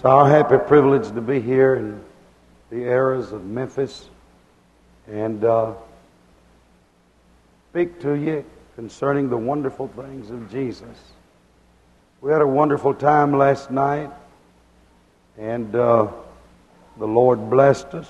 It's our happy privilege to be here in the areas of Memphis and speak to you concerning the wonderful things of Jesus. We had a wonderful time last night, and the Lord blessed us.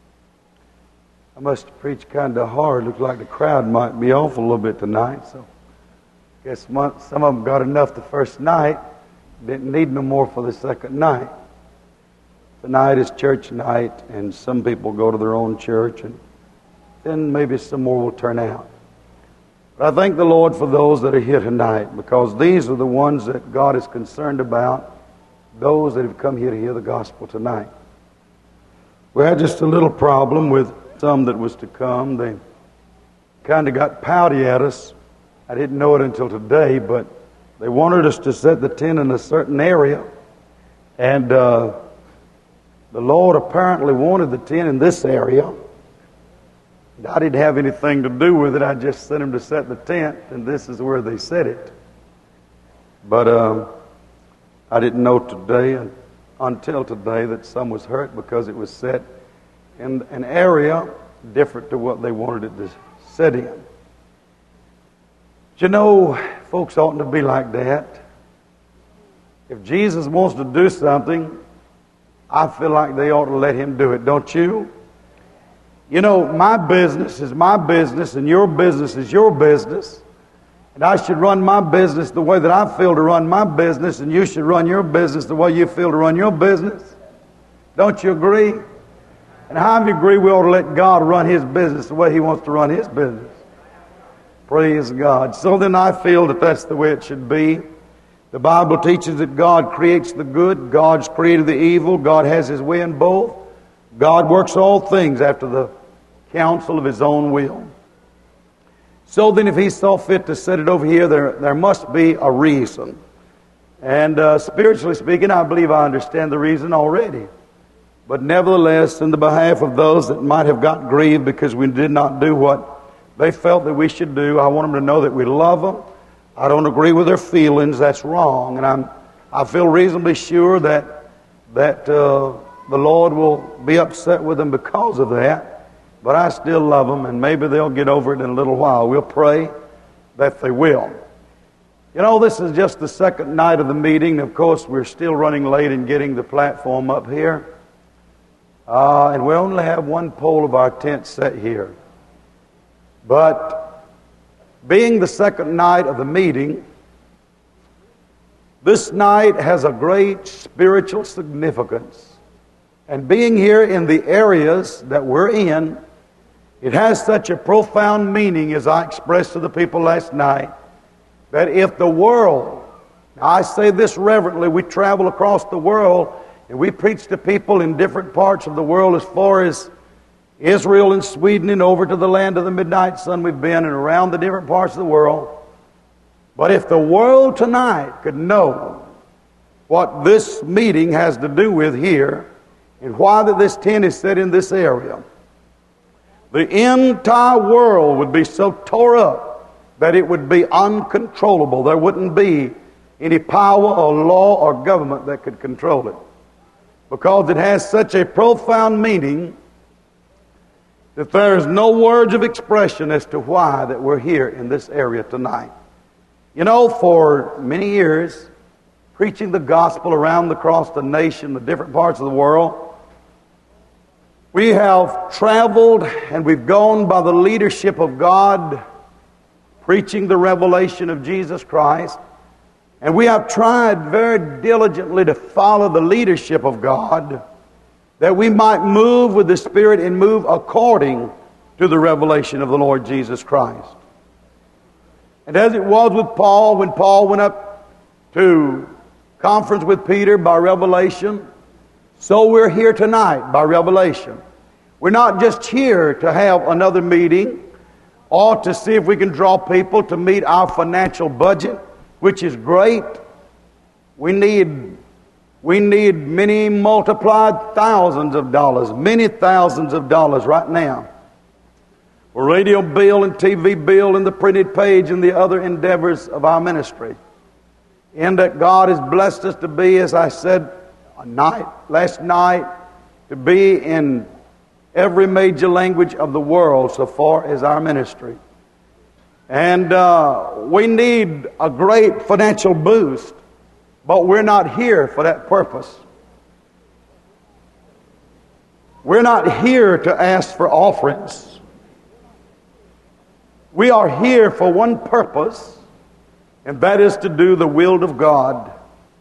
I must have preached kind of hard. Looked like the crowd might be off a little bit tonight, so I guess some of them got enough the first night. Didn't need no more for the second night. Tonight is church night, and some people go to their own church, and then maybe some more will turn out. But I thank the Lord for those that are here tonight, because these are the ones that God is concerned about, those that have come here to hear the gospel tonight. We had just a little problem with some that was to come. They kind of got pouty at us. I didn't know it until today, but they wanted us to set the tent in a certain area, and the Lord apparently wanted the tent in this area. I didn't have anything to do with it. I just sent them to set the tent, and this is where they set it. But I didn't know today, until today, that some was hurt because it was set in an area different to what they wanted it to set in. But you know, folks oughtn't to be like that. If Jesus wants to do something, I feel like they ought to let Him do it, don't you? You know, my business is my business, and your business is your business. And I should run my business the way that I feel to run my business, and you should run your business the way you feel to run your business. Don't you agree? And how many agree we ought to let God run His business the way He wants to run His business? Praise God. So then I feel that that's the way it should be. The Bible teaches that God creates the good, God's created the evil, God has His way in both. God works all things after the counsel of His own will. So then if He saw fit to set it over here, there must be a reason. And spiritually speaking, I believe I understand the reason already. But nevertheless, in the behalf of those that might have got grieved because we did not do what they felt that we should do, I want them to know that we love them. I don't agree with their feelings. That's wrong. And I feel reasonably sure that the Lord will be upset with them because of that. But I still love them, and maybe they'll get over it in a little while. We'll pray that they will. You know, this is just the second night of the meeting. Of course, we're still running late in getting the platform up here. And we only have one pole of our tent set here. But being the second night of the meeting, this night has a great spiritual significance. And being here in the areas that we're in, it has such a profound meaning, as I expressed to the people last night, that if the world, now I say this reverently, we travel across the world and we preach to people in different parts of the world, as far as Israel and Sweden and over to the land of the midnight sun we've been, and around the different parts of the world. But if the world tonight could know what this meeting has to do with here, and why that this tent is set in this area, the entire world would be so tore up that it would be uncontrollable. There wouldn't be any power or law or government that could control it, because it has such a profound meaning that there is no words of expression as to why that we're here in this area tonight. You know, for many years, preaching the gospel around across the nation, the different parts of the world, we have traveled and we've gone by the leadership of God, preaching the revelation of Jesus Christ. And we have tried very diligently to follow the leadership of God, that we might move with the Spirit and move according to the revelation of the Lord Jesus Christ. And as it was with Paul, when Paul went up to conference with Peter by revelation, so we're here tonight by revelation. We're not just here to have another meeting or to see if we can draw people to meet our financial budget, which is great. We need many multiplied thousands of dollars, many thousands of dollars right now, for radio bill and TV bill and the printed page and the other endeavors of our ministry. And that God has blessed us to be, as I said last night to be in every major language of the world so far as our ministry. And we need a great financial boost, but we're not here for that purpose. We're not here to ask for offerings. We are here for one purpose, and that is to do the will of God.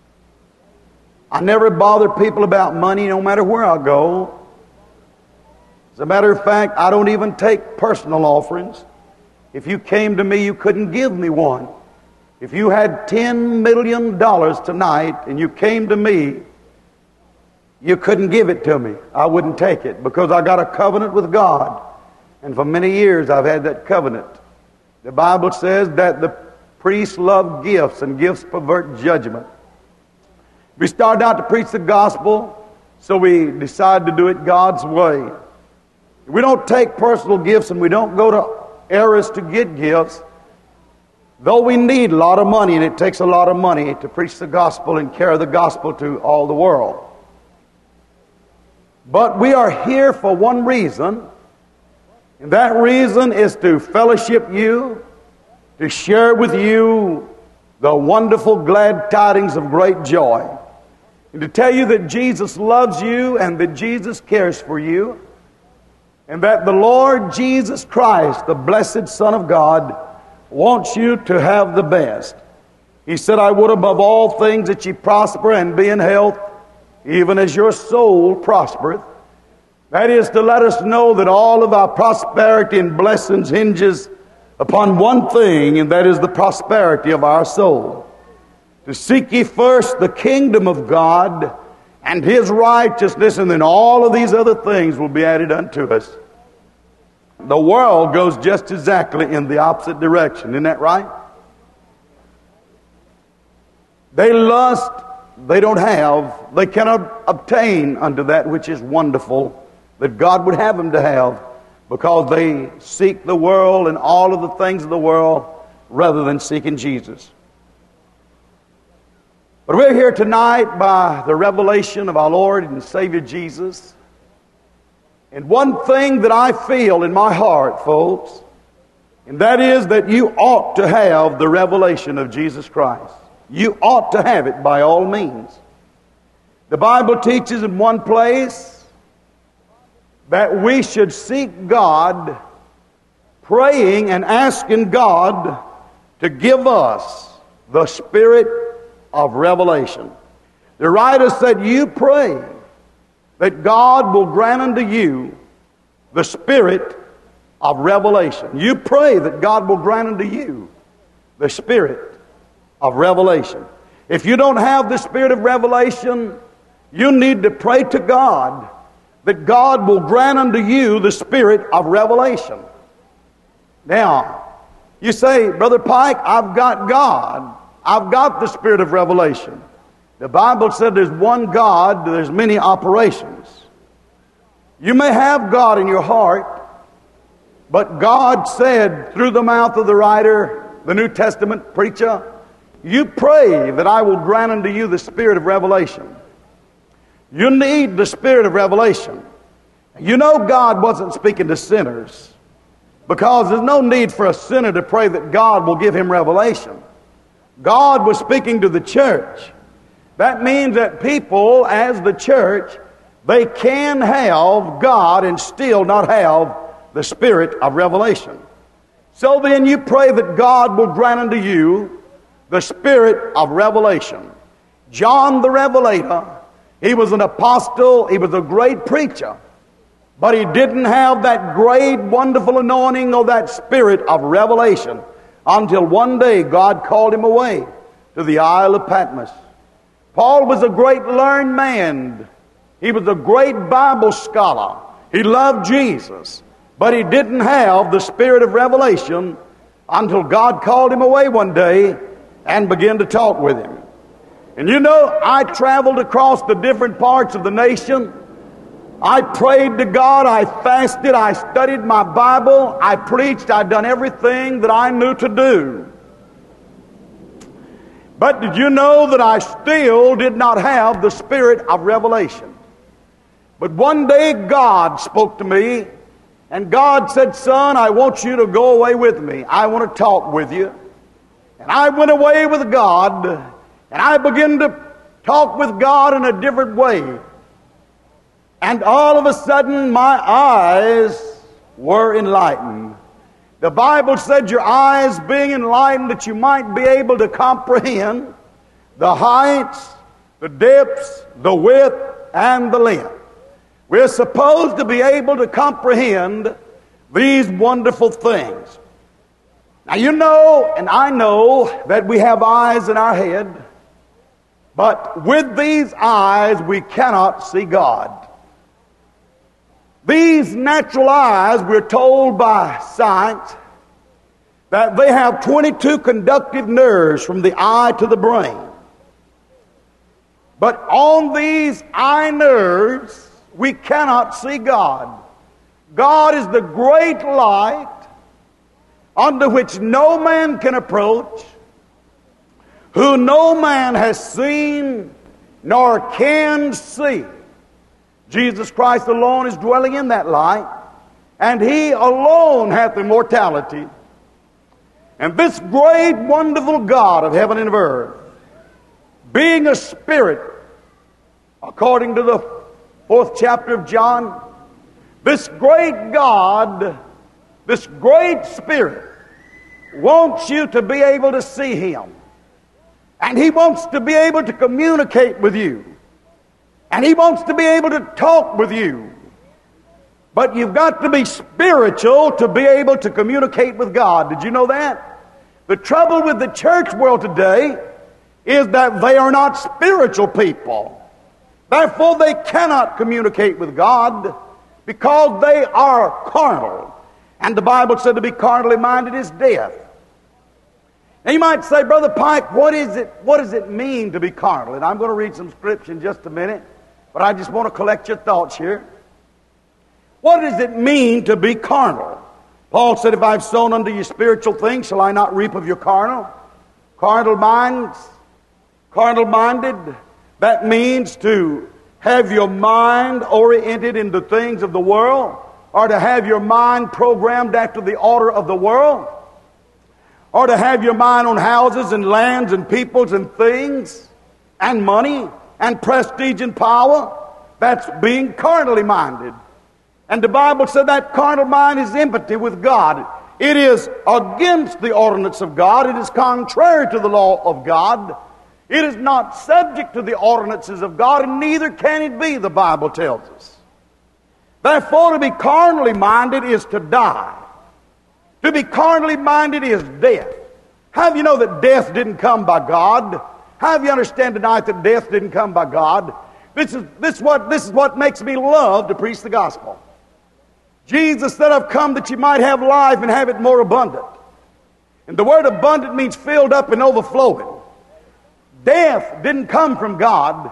I never bother people about money no matter where I go. As a matter of fact, I don't even take personal offerings. If you came to me, you couldn't give me one. If you had $10 million tonight and you came to me, you couldn't give it to me. I wouldn't take it because I got a covenant with God. And for many years I've had that covenant. The Bible says that the priests love gifts and gifts pervert judgment. We started out to preach the gospel, so we decided to do it God's way. We don't take personal gifts and we don't go to errors to get gifts, though we need a lot of money, and it takes a lot of money to preach the gospel and carry the gospel to all the world. But we are here for one reason, and that reason is to fellowship you, to share with you the wonderful glad tidings of great joy, and to tell you that Jesus loves you and that Jesus cares for you, and that the Lord Jesus Christ, the blessed Son of God, wants you to have the best. He said, I would above all things that ye prosper and be in health, even as your soul prospereth. That is to let us know that all of our prosperity and blessings hinges upon one thing, and that is the prosperity of our soul. To seek ye first the kingdom of God and His righteousness, and then all of these other things will be added unto us. The world goes just exactly in the opposite direction. Isn't that right? They lust, they don't have, they cannot obtain unto that which is wonderful that God would have them to have, because they seek the world and all of the things of the world rather than seeking Jesus. But we're here tonight by the revelation of our Lord and Savior Jesus. And one thing that I feel in my heart, folks, and that is that you ought to have the revelation of Jesus Christ. You ought to have it by all means. The Bible teaches in one place that we should seek God, praying and asking God to give us the Spirit of revelation. The writer said, you pray that God will grant unto you the Spirit of revelation. You pray that God will grant unto you the Spirit of revelation. If you don't have the Spirit of revelation, you need to pray to God that God will grant unto you the Spirit of revelation. Now, you say, Brother Pike, I've got God. I've got the Spirit of revelation. The Bible said there's one God, there's many operations. You may have God in your heart, but God said through the mouth of the writer, the New Testament preacher, you pray that I will grant unto you the Spirit of revelation. You need the Spirit of revelation. You know God wasn't speaking to sinners, because there's no need for a sinner to pray that God will give him revelation. God was speaking to the church. That means that people, as the church, they can have God and still not have the Spirit of revelation. So then you pray that God will grant unto you the Spirit of revelation. John the Revelator, he was an apostle, he was a great preacher, but he didn't have that great, wonderful anointing or that Spirit of revelation until one day God called him away to the Isle of Patmos. Paul was a great learned man. He was a great Bible scholar. He loved Jesus, but he didn't have the Spirit of revelation until God called him away one day and began to talk with him. And you know, I traveled across the different parts of the nation. I prayed to God, I fasted, I studied my Bible, I preached, I'd done everything that I knew to do. But did you know that I still did not have the spirit of revelation? But one day God spoke to me, and God said, "Son, I want you to go away with me. I want to talk with you." And I went away with God, and I began to talk with God in a different way. And all of a sudden, my eyes were enlightened. The Bible said, your eyes being enlightened, that you might be able to comprehend the heights, the depths, the width, and the length. We're supposed to be able to comprehend these wonderful things. Now you know, and I know, that we have eyes in our head, but with these eyes we cannot see God. These natural eyes, we're told by science, that they have 22 conductive nerves from the eye to the brain. But on these eye nerves, we cannot see God. God is the great light unto which no man can approach, who no man has seen nor can see. Jesus Christ alone is dwelling in that light, and He alone hath immortality. And this great, wonderful God of heaven and of earth, being a spirit, according to the 4th chapter of John, this great God, this great Spirit, wants you to be able to see Him. And He wants to be able to communicate with you. And He wants to be able to talk with you. But you've got to be spiritual to be able to communicate with God. Did you know that? The trouble with the church world today is that they are not spiritual people. Therefore, they cannot communicate with God because they are carnal. And the Bible said to be carnally minded is death. Now you might say, Brother Pike, what does it mean to be carnal? And I'm going to read some scripture in just a minute, but I just want to collect your thoughts here. What does it mean to be carnal? Paul said, if I've sown unto you spiritual things, shall I not reap of your carnal? Carnal minded, that means to have your mind oriented in the things of the world, or to have your mind programmed after the order of the world, or to have your mind on houses and lands and peoples and things and money and prestige and power. That's being carnally minded. And the Bible said that carnal mind is enmity with God. It is against the ordinance of God. It is contrary to the law of God. It is not subject to the ordinances of God, and neither can it be, the Bible tells us. Therefore, to be carnally minded is to die. To be carnally minded is death. How do you know that death didn't come by God? How do you understand tonight that death didn't come by God? This is what makes me love to preach the gospel. Jesus said, I've come that you might have life and have it more abundant. And the word abundant means filled up and overflowing. Death didn't come from God.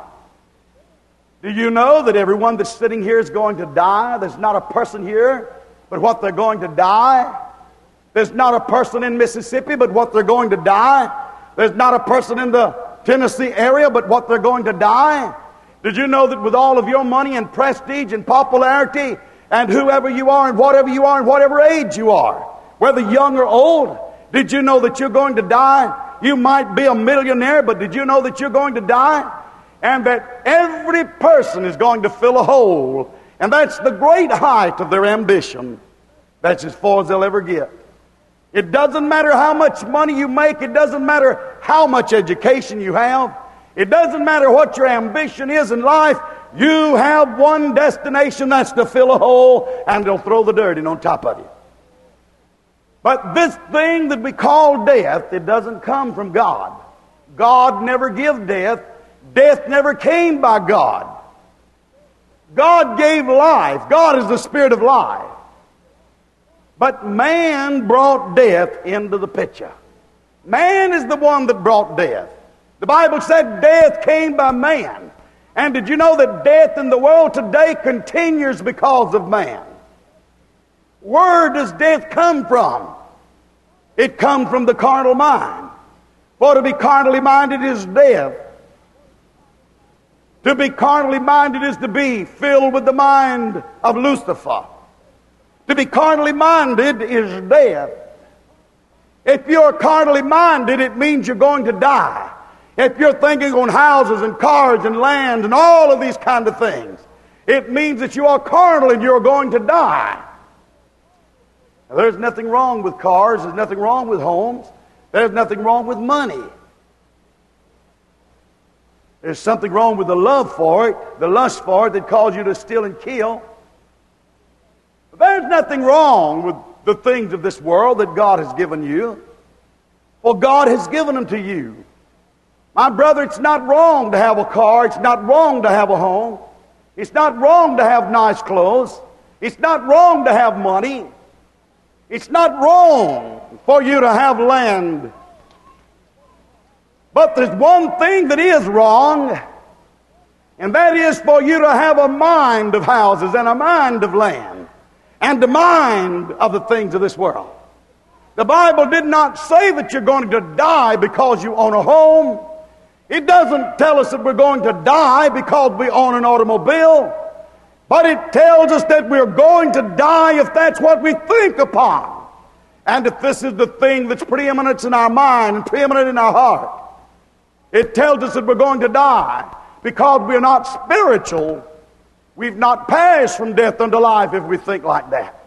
Do you know that everyone that's sitting here is going to die? There's not a person here but what they're going to die. There's not a person in Mississippi but what they're going to die. There's not a person in the Tennessee area but what they're going to die. Did you know that with all of your money and prestige and popularity and whoever you are and whatever age you are, whether young or old, did you know that you're going to die? You might be a millionaire, but did you know that you're going to die? And that every person is going to fill a hole. And that's the great height of their ambition. That's as far as they'll ever get. It doesn't matter how much money you make. It doesn't matter how much education you have. It doesn't matter what your ambition is in life. You have one destination, that's to fill a hole, and they'll throw the dirt in on top of you. But this thing that we call death, it doesn't come from God. God never gave death. Death never came by God. God gave life. God is the Spirit of life. But man brought death into the picture. Man is the one that brought death. The Bible said death came by man. And did you know that death in the world today continues because of man? Where does death come from? It comes from the carnal mind. For to be carnally minded is death. To be carnally minded is to be filled with the mind of Lucifer. To be carnally minded is death. If you're carnally minded, it means you're going to die. If you're thinking on houses and cars and land and all of these kind of things, it means that you are carnal and you're going to die. Now, there's nothing wrong with cars. There's nothing wrong with homes. There's nothing wrong with money. There's something wrong with the love for it, the lust for it that calls you to steal and kill. But there's nothing wrong with the things of this world that God has given you. For God has given them to you. My brother, it's not wrong to have a car. It's not wrong to have a home. It's not wrong to have nice clothes. It's not wrong to have money. It's not wrong for you to have land. But there's one thing that is wrong, and that is for you to have a mind of houses and a mind of land and a mind of the things of this world. The Bible did not say that you're going to die because you own a home. It doesn't tell us that we're going to die because we own an automobile. But it tells us that we're going to die if that's what we think upon. And if this is the thing that's preeminent in our mind and preeminent in our heart. It tells us that we're going to die because we're not spiritual. We've not passed from death unto life if we think like that.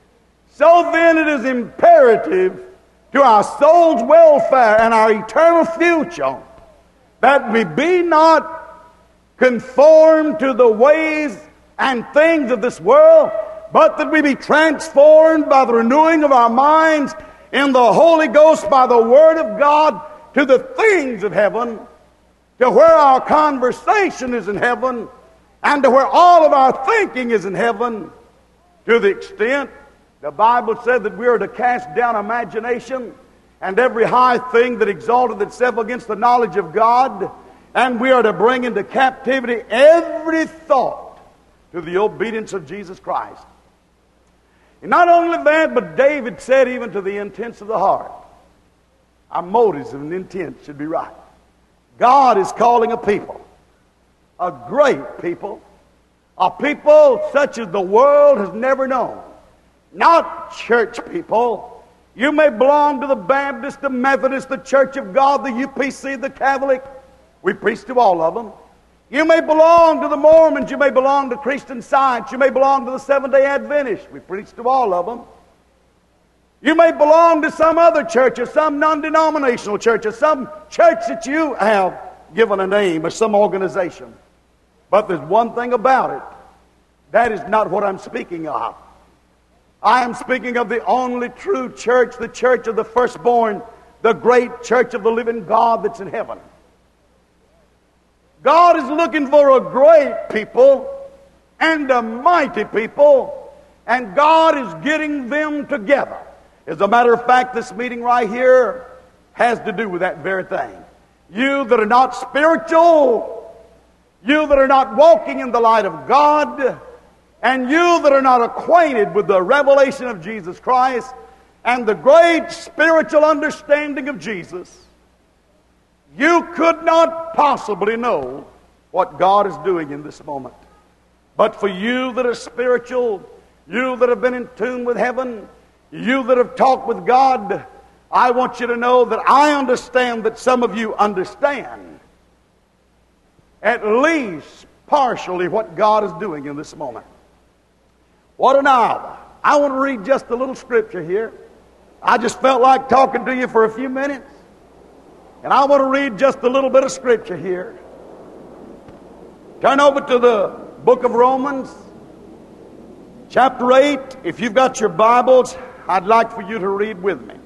So then it is imperative to our soul's welfare and our eternal future that we be not conformed to the ways and things of this world, but that we be transformed by the renewing of our minds in the Holy Ghost by the Word of God to the things of heaven, to where our conversation is in heaven, and to where all of our thinking is in heaven, to the extent the Bible said that we are to cast down imagination and every high thing that exalted itself against the knowledge of God, and we are to bring into captivity every thought to the obedience of Jesus Christ. And not only that, but David said even to the intents of the heart, our motives and intent should be right. God is calling a people, a great people, a people such as the world has never known. Not church people. You may belong to the Baptist, the Methodist, the Church of God, the UPC, the Catholic. We preach to all of them. You may belong to the Mormons. You may belong to Christian Science. You may belong to the Seventh-day Adventists. We preach to all of them. You may belong to some other church or some non-denominational church or some church that you have given a name or some organization. But there's one thing about it. That is not what I'm speaking of. I am speaking of the only true church, the church of the firstborn, the great church of the living God that's in heaven. God is looking for a great people and a mighty people, and God is getting them together. As a matter of fact, this meeting right here has to do with that very thing. You that are not spiritual, you that are not walking in the light of God, and you that are not acquainted with the revelation of Jesus Christ and the great spiritual understanding of Jesus, you could not possibly know what God is doing in this moment. But for you that are spiritual, you that have been in tune with heaven, you that have talked with God, I want you to know that I understand that some of you understand at least partially what God is doing in this moment. What an hour. I want to read just a little scripture here. I just felt like talking to you for a few minutes. And I want to read just a little bit of scripture here. Turn over to the book of Romans, chapter 8. If you've got your Bibles, I'd like for you to read with me.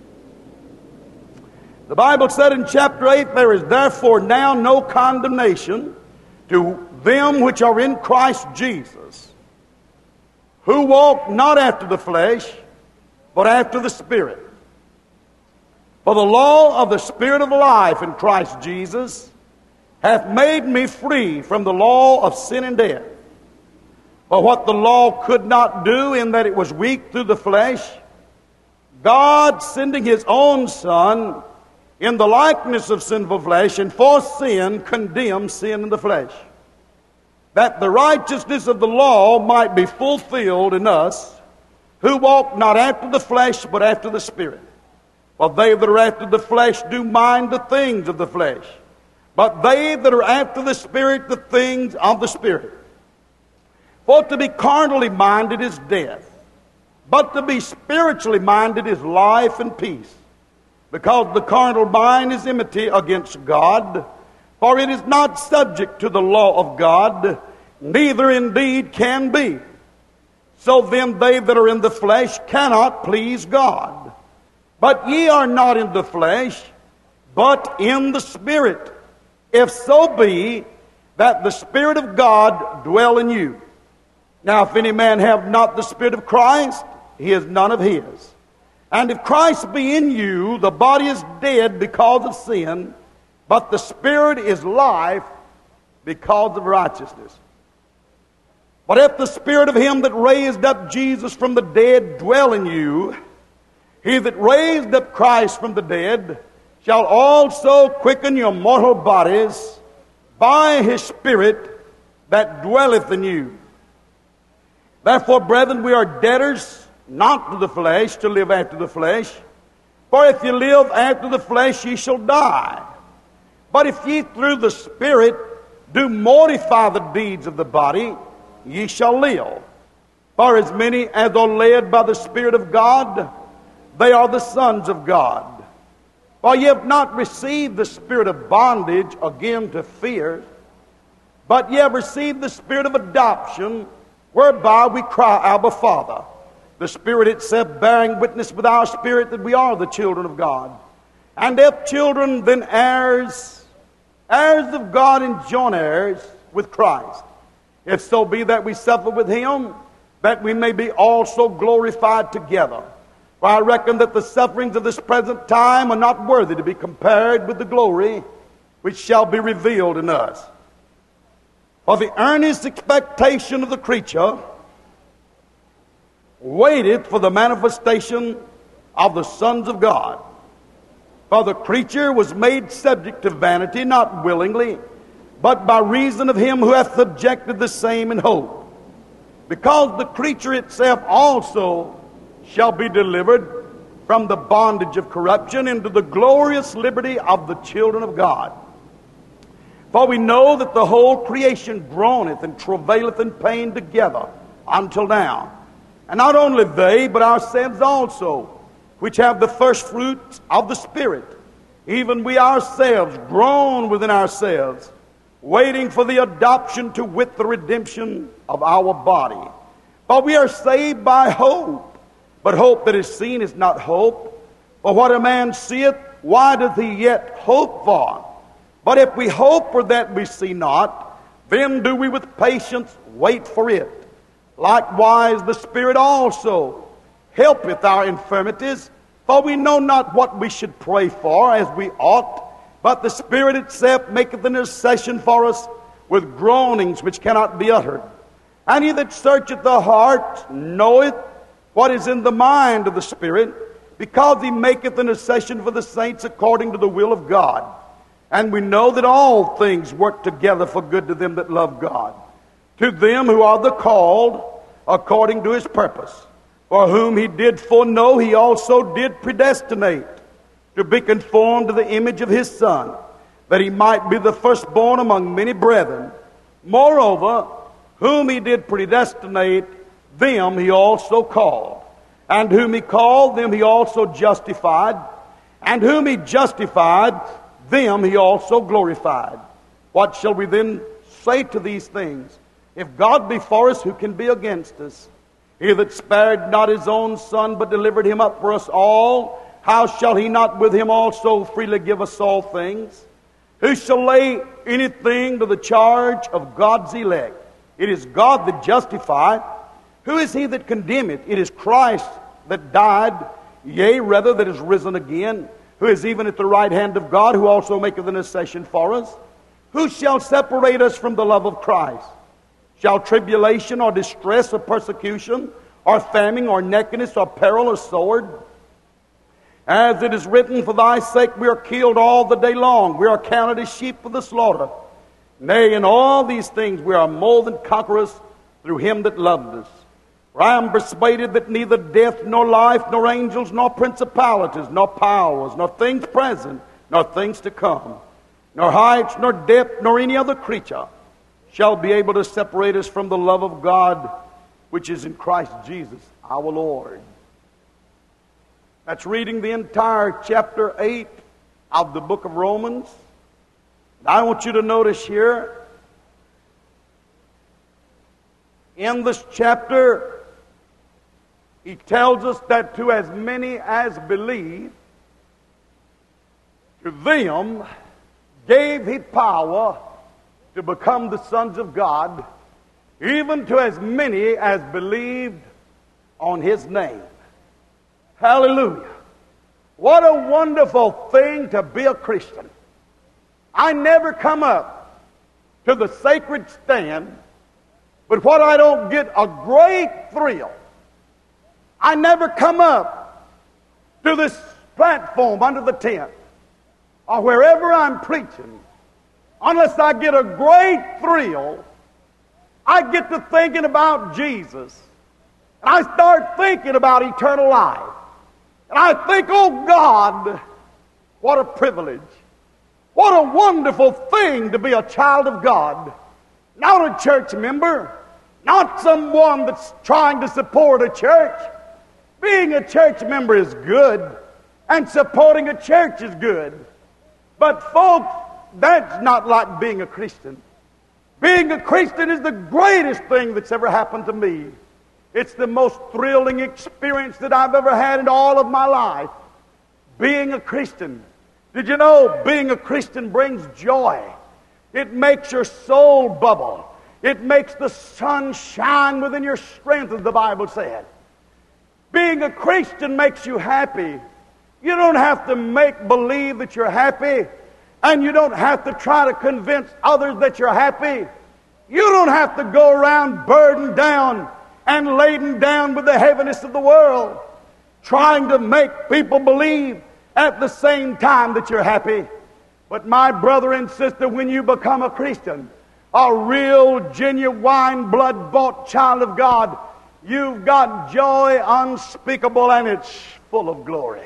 The Bible said in chapter 8, there is therefore now no condemnation to them which are in Christ Jesus, who walk not after the flesh, but after the Spirit. For the law of the Spirit of life in Christ Jesus hath made me free from the law of sin and death. For what the law could not do, in that it was weak through the flesh, God, sending His own Son in the likeness of sinful flesh, and for sin condemned sin in the flesh, that the righteousness of the law might be fulfilled in us, who walk not after the flesh, but after the Spirit. For they that are after the flesh do mind the things of the flesh, but they that are after the Spirit, the things of the Spirit. For to be carnally minded is death, but to be spiritually minded is life and peace. Because the carnal mind is enmity against God, for it is not subject to the law of God, neither indeed can be. So then they that are in the flesh cannot please God. But ye are not in the flesh, but in the Spirit, if so be that the Spirit of God dwell in you. Now if any man have not the Spirit of Christ, he is none of his. And if Christ be in you, the body is dead because of sin, but the Spirit is life because of righteousness. But if the Spirit of him that raised up Jesus from the dead dwell in you, he that raised up Christ from the dead shall also quicken your mortal bodies by his Spirit that dwelleth in you. Therefore, brethren, we are debtors not to the flesh, to live after the flesh. For if ye live after the flesh, ye shall die. But if ye through the Spirit do mortify the deeds of the body, ye shall live. For as many as are led by the Spirit of God, they are the sons of God. For ye have not received the spirit of bondage again to fear, but ye have received the Spirit of adoption, whereby we cry, Abba, Father. The Spirit itself bearing witness with our spirit that we are the children of God. And if children, then heirs, heirs of God and joint heirs with Christ. If so be that we suffer with him, that we may be also glorified together. For I reckon that the sufferings of this present time are not worthy to be compared with the glory which shall be revealed in us. For the earnest expectation of the creature waiteth for the manifestation of the sons of God. For the creature was made subject to vanity, not willingly, but by reason of him who hath subjected the same in hope. Because the creature itself also shall be delivered from the bondage of corruption into the glorious liberty of the children of God. For we know that the whole creation groaneth and travaileth in pain together until now. And not only they, but ourselves also, which have the first fruits of the Spirit, even we ourselves groan within ourselves, waiting for the adoption, to wit, the redemption of our body. For we are saved by hope, but hope that is seen is not hope. For what a man seeth, why doth he yet hope for? But if we hope for that we see not, then do we with patience wait for it. Likewise the Spirit also helpeth our infirmities, for we know not what we should pray for as we ought, but the Spirit itself maketh intercession for us with groanings which cannot be uttered. And he that searcheth the heart knoweth what is in the mind of the Spirit, because he maketh intercession for the saints according to the will of God. And we know that all things work together for good to them that love God, to them who are the called according to his purpose. For whom he did foreknow, he also did predestinate to be conformed to the image of his Son, that he might be the firstborn among many brethren. Moreover, whom he did predestinate, them he also called. And whom he called, them he also justified. And whom he justified, them he also glorified. What shall we then say to these things? If God be for us, who can be against us? He that spared not his own Son, but delivered him up for us all, how shall he not with him also freely give us all things? Who shall lay anything to the charge of God's elect? It is God that justifieth. Who is he that condemneth? It is Christ that died, yea, rather that is risen again, who is even at the right hand of God, who also maketh intercession for us. Who shall separate us from the love of Christ? Shall tribulation or distress or persecution or famine or nakedness or peril or sword? As it is written, for thy sake we are killed all the day long. We are counted as sheep for the slaughter. Nay, in all these things we are more than conquerors through him that loved us. For I am persuaded that neither death, nor life, nor angels, nor principalities, nor powers, nor things present, nor things to come, nor heights, nor depth, nor any other creature shall be able to separate us from the love of God which is in Christ Jesus our Lord. That's reading the entire chapter 8 of the book of Romans. I want you to notice here, in this chapter, he tells us that to as many as believe, to them gave he power to become the sons of God, even to as many as believed on his name. Hallelujah. What a wonderful thing to be a Christian. I never come up to the sacred stand, but what I don't get a great thrill. I never come up to this platform under the tent or wherever I'm preaching unless I get a great thrill. I get to thinking about Jesus, and I start thinking about eternal life. And I think, oh God, what a privilege. What a wonderful thing to be a child of God. Not a church member, not someone that's trying to support a church. Being a church member is good, and supporting a church is good. But folks, that's not like being a Christian. Being a Christian is the greatest thing that's ever happened to me. It's the most thrilling experience that I've ever had in all of my life. Being a Christian. Did you know being a Christian brings joy? It makes your soul bubble. It makes the sun shine within your strength, as the Bible said. Being a Christian makes you happy. You don't have to make believe that you're happy, and you don't have to try to convince others that you're happy. You don't have to go around burdened down and laden down with the heaviness of the world, trying to make people believe at the same time that you're happy. But my brother and sister, when you become a Christian, a real, genuine, blood-bought child of God, you've got joy unspeakable, and it's full of glory.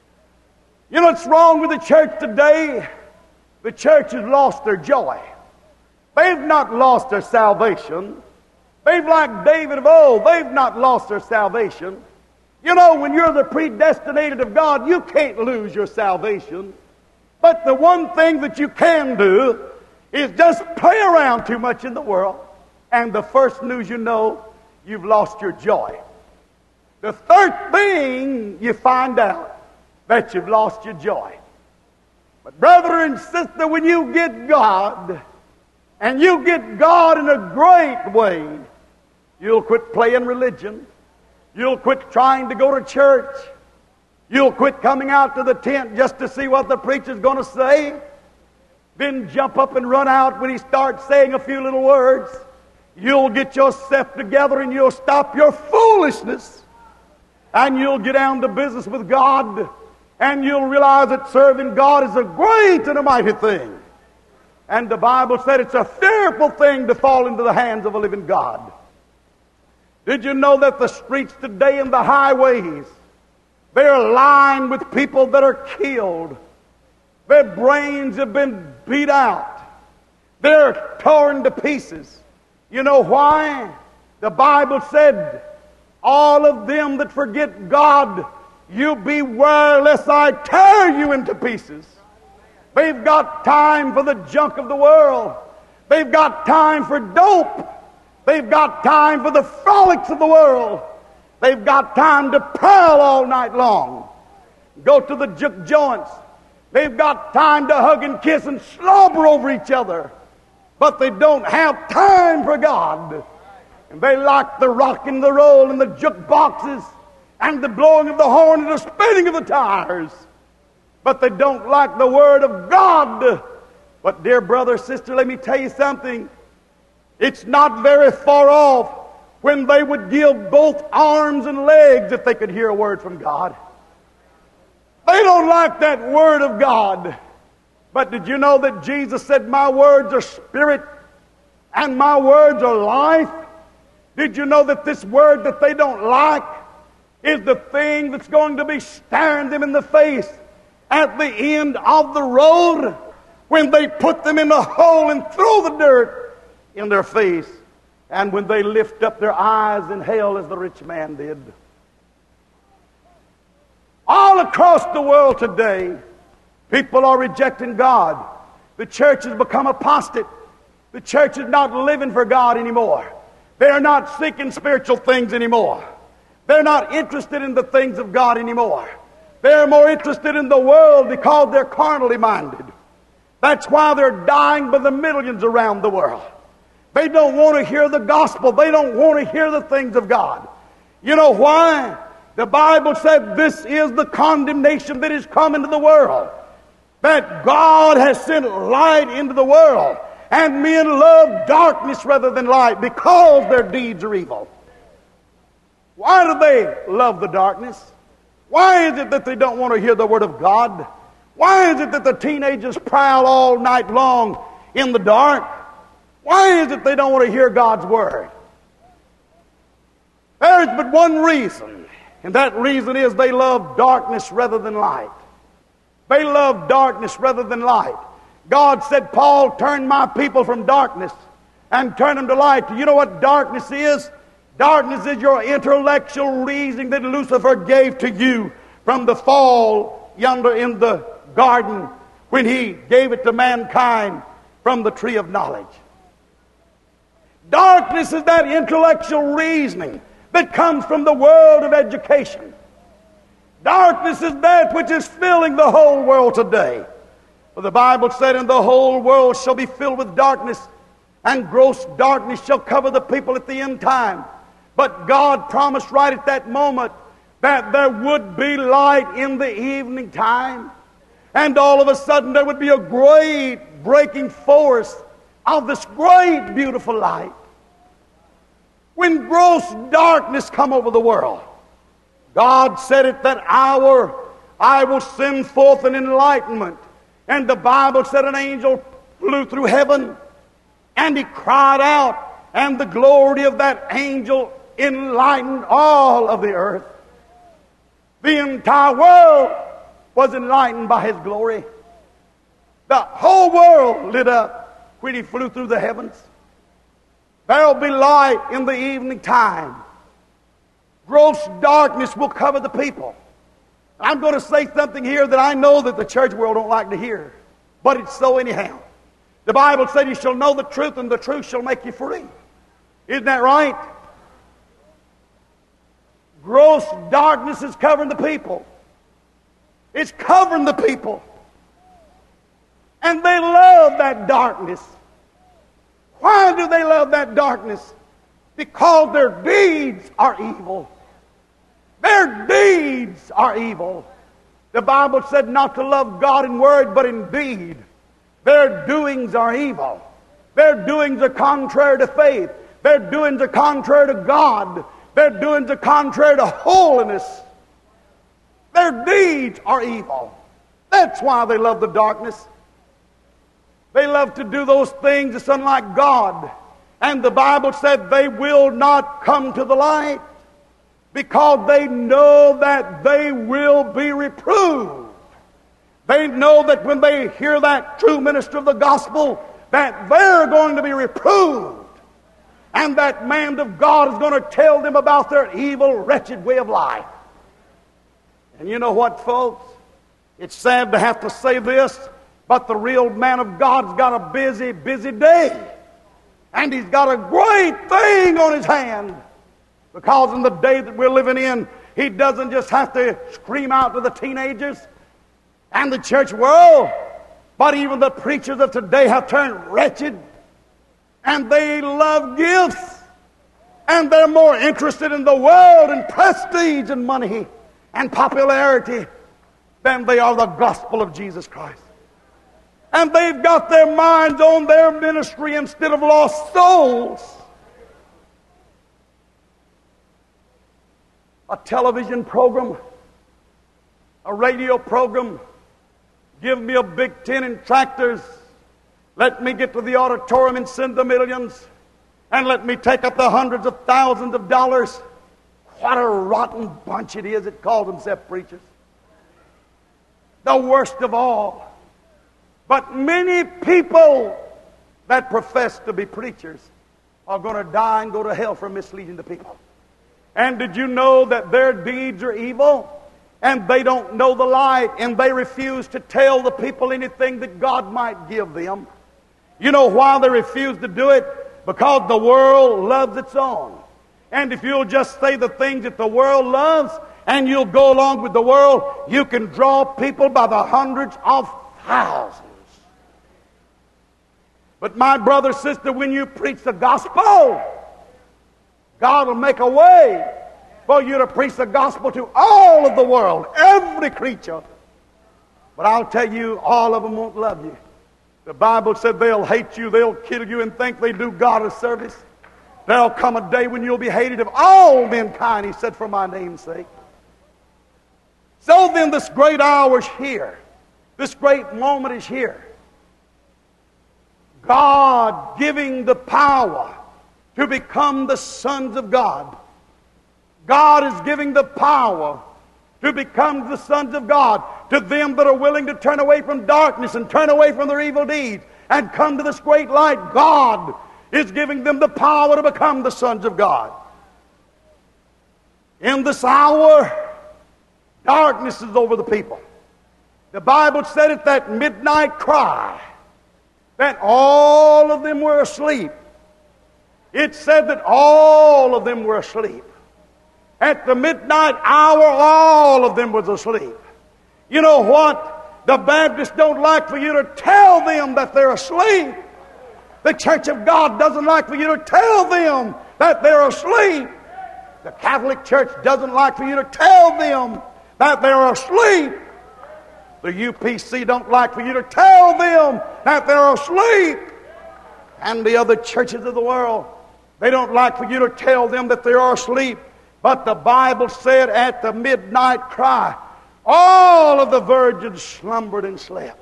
You know what's wrong with the church today? The church has lost their joy. They've not lost their salvation. They've, like David of old, they've not lost their salvation. You know, when you're the predestinated of God, you can't lose your salvation. But the one thing that you can do is just play around too much in the world, and the first news you know, you've lost your joy. The third thing you find out that you've lost your joy. But brother and sister, when you get God, and you get God in a great way, you'll quit playing religion. You'll quit trying to go to church. You'll quit coming out to the tent just to see what the preacher's going to say. Then jump up and run out when he starts saying a few little words. You'll get yourself together and you'll stop your foolishness. And you'll get down to business with God. And you'll realize that serving God is a great and a mighty thing. And the Bible said it's a fearful thing to fall into the hands of a living God. Did you know that the streets today and the highways, they're lined with people that are killed. Their brains have been beat out. They're torn to pieces. You know why? The Bible said, all of them that forget God, you beware lest I tear you into pieces. They've got time for the junk of the world. They've got time for dope. They've got time for the frolics of the world. They've got time to prowl all night long. Go to the juke joints. They've got time to hug and kiss and slobber over each other. But they don't have time for God. And they like the rock and the roll and the juke boxes and the blowing of the horn and the spinning of the tires. But they don't like the Word of God. But dear brother, sister, let me tell you something. It's not very far off when they would give both arms and legs if they could hear a word from God. They don't like that Word of God. But did you know that Jesus said, my words are spirit and my words are life? Did you know that this word that they don't like is the thing that's going to be staring them in the face at the end of the road when they put them in the hole and throw the dirt in their face, and when they lift up their eyes in hell as the rich man did? All across the world today, people are rejecting God. The church has become apostate. The church is not living for God anymore. They're not seeking spiritual things anymore. They're not interested in the things of God anymore. They're more interested in the world because they're carnally minded. That's why they're dying by the millions around the world. They don't want to hear the gospel. They don't want to hear the things of God. You know why? The Bible said this is the condemnation that is come into the world. That God has sent light into the world, and men love darkness rather than light because their deeds are evil. Why do they love the darkness? Why is it that they don't want to hear the Word of God? Why is it that the teenagers prowl all night long in the dark? Why is it they don't want to hear God's Word? There's but one reason, and that reason is they love darkness rather than light. They love darkness rather than light. God said, Paul, turn my people from darkness and turn them to light. You know what darkness is? Darkness is your intellectual reasoning that Lucifer gave to you from the fall yonder in the garden when he gave it to mankind from the tree of knowledge. Darkness is that intellectual reasoning that comes from the world of education. Darkness is that which is filling the whole world today. For the Bible said, and the whole world shall be filled with darkness, and gross darkness shall cover the people at the end time. But God promised right at that moment that there would be light in the evening time. And all of a sudden there would be a great breaking forth of this great beautiful light. When gross darkness come over the world, God said at that hour, I will send forth an enlightenment. And the Bible said an angel flew through heaven, and he cried out, and the glory of that angel enlightened all of the earth. The entire world was enlightened by his glory. The whole world lit up when he flew through the heavens. There will be light in the evening time. Gross darkness will cover the people. I'm going to say something here that I know that the church world don't like to hear, but it's so anyhow. The Bible said you shall know the truth, and the truth shall make you free. Isn't that right? Gross darkness is covering the people. It's covering the people. And they love that darkness. Why do they love that darkness? Because their deeds are evil. Their deeds are evil. The Bible said not to love God in word, but in deed. Their doings are evil. Their doings are contrary to faith. Their doings are contrary to God. Their doings are contrary to holiness. Their deeds are evil. That's why they love the darkness. They love to do those things that's unlike God. And the Bible said they will not come to the light because they know that they will be reproved. They know that when they hear that true minister of the gospel, that they're going to be reproved. And that man of God is going to tell them about their evil, wretched way of life. And you know what, folks? It's sad to have to say this, but the real man of God's got a busy, busy day. And he's got a great thing on his hand. Because in the day that we're living in, he doesn't just have to scream out to the teenagers and the church world, but even the preachers of today have turned wretched. And they love gifts. And they're more interested in the world and prestige and money and popularity than they are the gospel of Jesus Christ. And they've got their minds on their ministry instead of lost souls. A television program a radio program, give me a Big Ten and tractors, let me get to the auditorium and send the millions, and let me take up the hundreds of thousands of dollars. What a rotten bunch it is that calls themselves preachers. The worst of all. But many people that profess to be preachers are going to die and go to hell for misleading the people. And did you know that their deeds are evil? And they don't know the light, and they refuse to tell the people anything that God might give them. You know why they refuse to do it? Because the world loves its own. And if you'll just say the things that the world loves, and you'll go along with the world, you can draw people by the hundreds of thousands. But my brother, sister, when you preach the gospel, God will make a way for you to preach the gospel to all of the world, every creature. But I'll tell you, all of them won't love you. The Bible said they'll hate you, they'll kill you, and think they do God a service. There'll come a day when you'll be hated of all mankind, he said, for my name's sake. So then this great hour is here. This great moment is here. God giving the power to become the sons of God. God is giving the power to become the sons of God to them that are willing to turn away from darkness and turn away from their evil deeds and come to this great light. God is giving them the power to become the sons of God. In this hour, darkness is over the people. The Bible said at that midnight cry that all of them were asleep. It said that all of them were asleep. At the midnight hour, all of them was asleep. You know what? The Baptists don't like for you to tell them that they're asleep. The Church of God doesn't like for you to tell them that they're asleep. The Catholic Church doesn't like for you to tell them that they're asleep. The UPC don't like for you to tell them that they're asleep. And the other churches of the world, they don't like for you to tell them that they are asleep. But the Bible said at the midnight cry, all of the virgins slumbered and slept.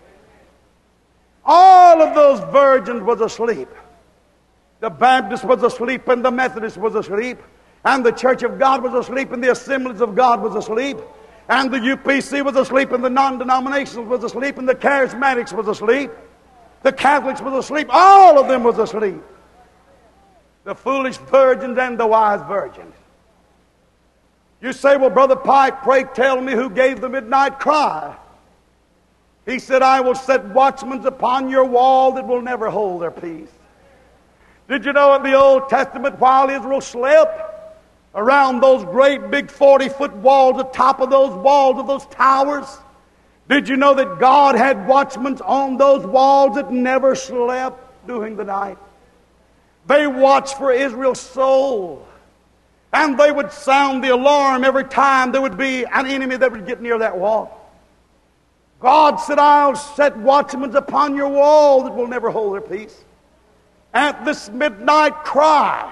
All of those virgins was asleep. The Baptist was asleep, and the Methodist was asleep, and the Church of God was asleep, and the Assemblies of God was asleep, and the UPC was asleep, and the non-denominationals was asleep, and the Charismatics was asleep. The Catholics was asleep. All of them was asleep. The foolish virgins and the wise virgins. You say, well, Brother Pike, pray tell me who gave the midnight cry. He said, I will set watchmen upon your wall that will never hold their peace. Did you know in the Old Testament, while Israel slept, around those great big 40-foot walls, the top of those walls of those towers, did you know that God had watchmen on those walls that never slept during the night? They watched for Israel's soul. And they would sound the alarm every time there would be an enemy that would get near that wall. God said, I'll set watchmen upon your wall that will never hold their peace. At this midnight cry,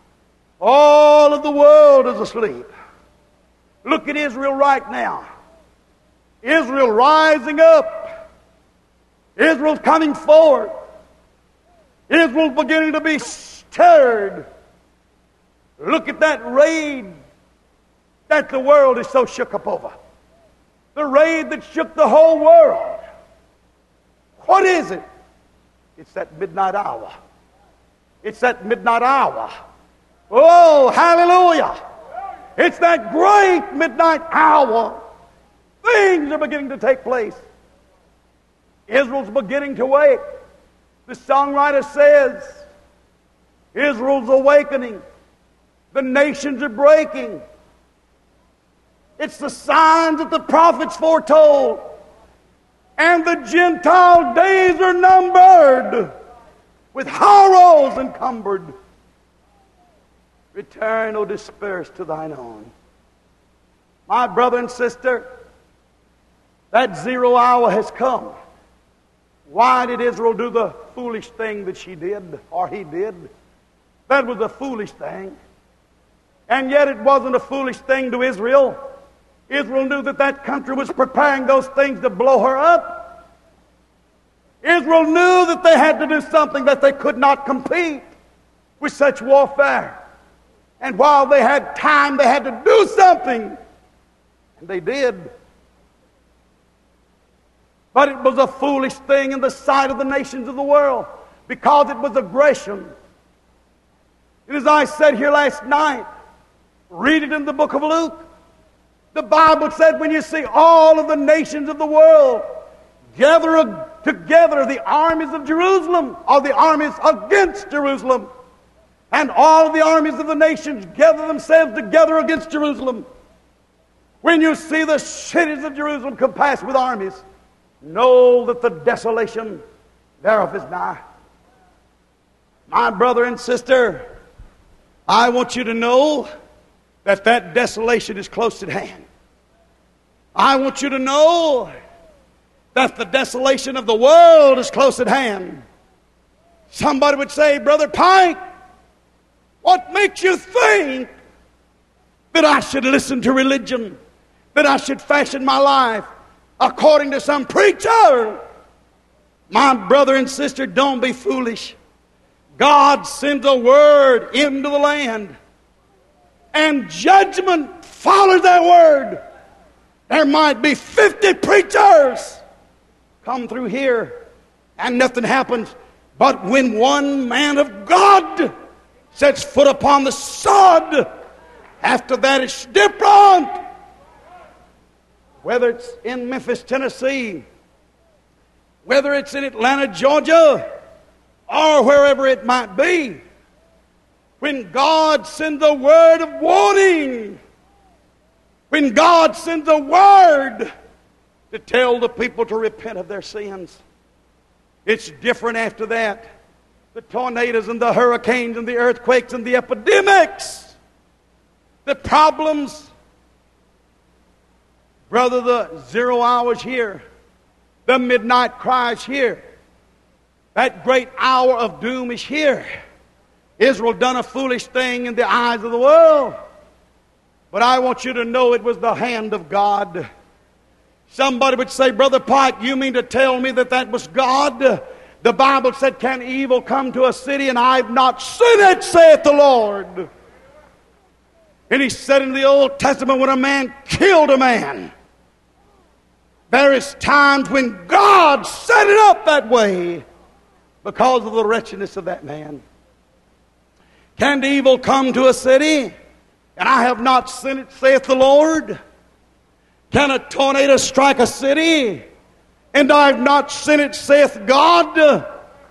all of the world is asleep. Look at Israel right now. Israel rising up. Israel's coming forward. Israel's beginning to be stirred. Look at that raid that the world is so shook up over. The raid that shook the whole world. What is it? It's that midnight hour. It's that midnight hour. Oh, hallelujah. It's that great midnight hour. Things are beginning to take place. Israel's beginning to wake. The songwriter says, Israel's awakening. The nations are breaking. It's the signs that the prophets foretold. And the Gentile days are numbered, with horrors encumbered. Return, O dispersed, to thine own. My brother and sister, that 0 hour has come. Why did Israel do the foolish thing that she did, or he did? That was a foolish thing. And yet it wasn't a foolish thing to Israel. Israel knew that that country was preparing those things to blow her up. Israel knew that they had to do something, that they could not compete with such warfare. And while they had time, they had to do something. And they did. But it was a foolish thing in the sight of the nations of the world, because it was aggression. And as I said here last night, read it in the book of Luke. The Bible said when you see all of the nations of the world gather together, the armies of Jerusalem, or the armies against Jerusalem, and all of the armies of the nations gather themselves together against Jerusalem. When you see the cities of Jerusalem compassed with armies, know that the desolation thereof is nigh. My brother and sister, I want you to know that that desolation is close at hand. I want you to know that the desolation of the world is close at hand. Somebody would say, Brother Pike, what makes you think that I should listen to religion, that I should fashion my life according to some preacher? My brother and sister, don't be foolish. God sends a word into the land, and judgment follows that word. There might be 50 preachers come through here and nothing happens. But when one man of God sets foot upon the sod, after that it's different. Whether it's in Memphis, Tennessee, whether it's in Atlanta, Georgia, or wherever it might be, when God sends a word of warning, when God sends a word to tell the people to repent of their sins, it's different after that. The tornadoes and the hurricanes and the earthquakes and the epidemics, the problems. Brother, the 0 hours here, the midnight cry is here. That great hour of doom is here. Israel done a foolish thing in the eyes of the world. But I want you to know it was the hand of God. Somebody would say, Brother Pike, you mean to tell me that that was God? The Bible said, can evil come to a city, and I have not seen it, saith the Lord. And he said in the Old Testament, when a man killed a man, there is times when God set it up that way because of the wretchedness of that man. Can evil come to a city, and I have not seen it, saith the Lord? Can a tornado strike a city, and I have not seen it, saith God?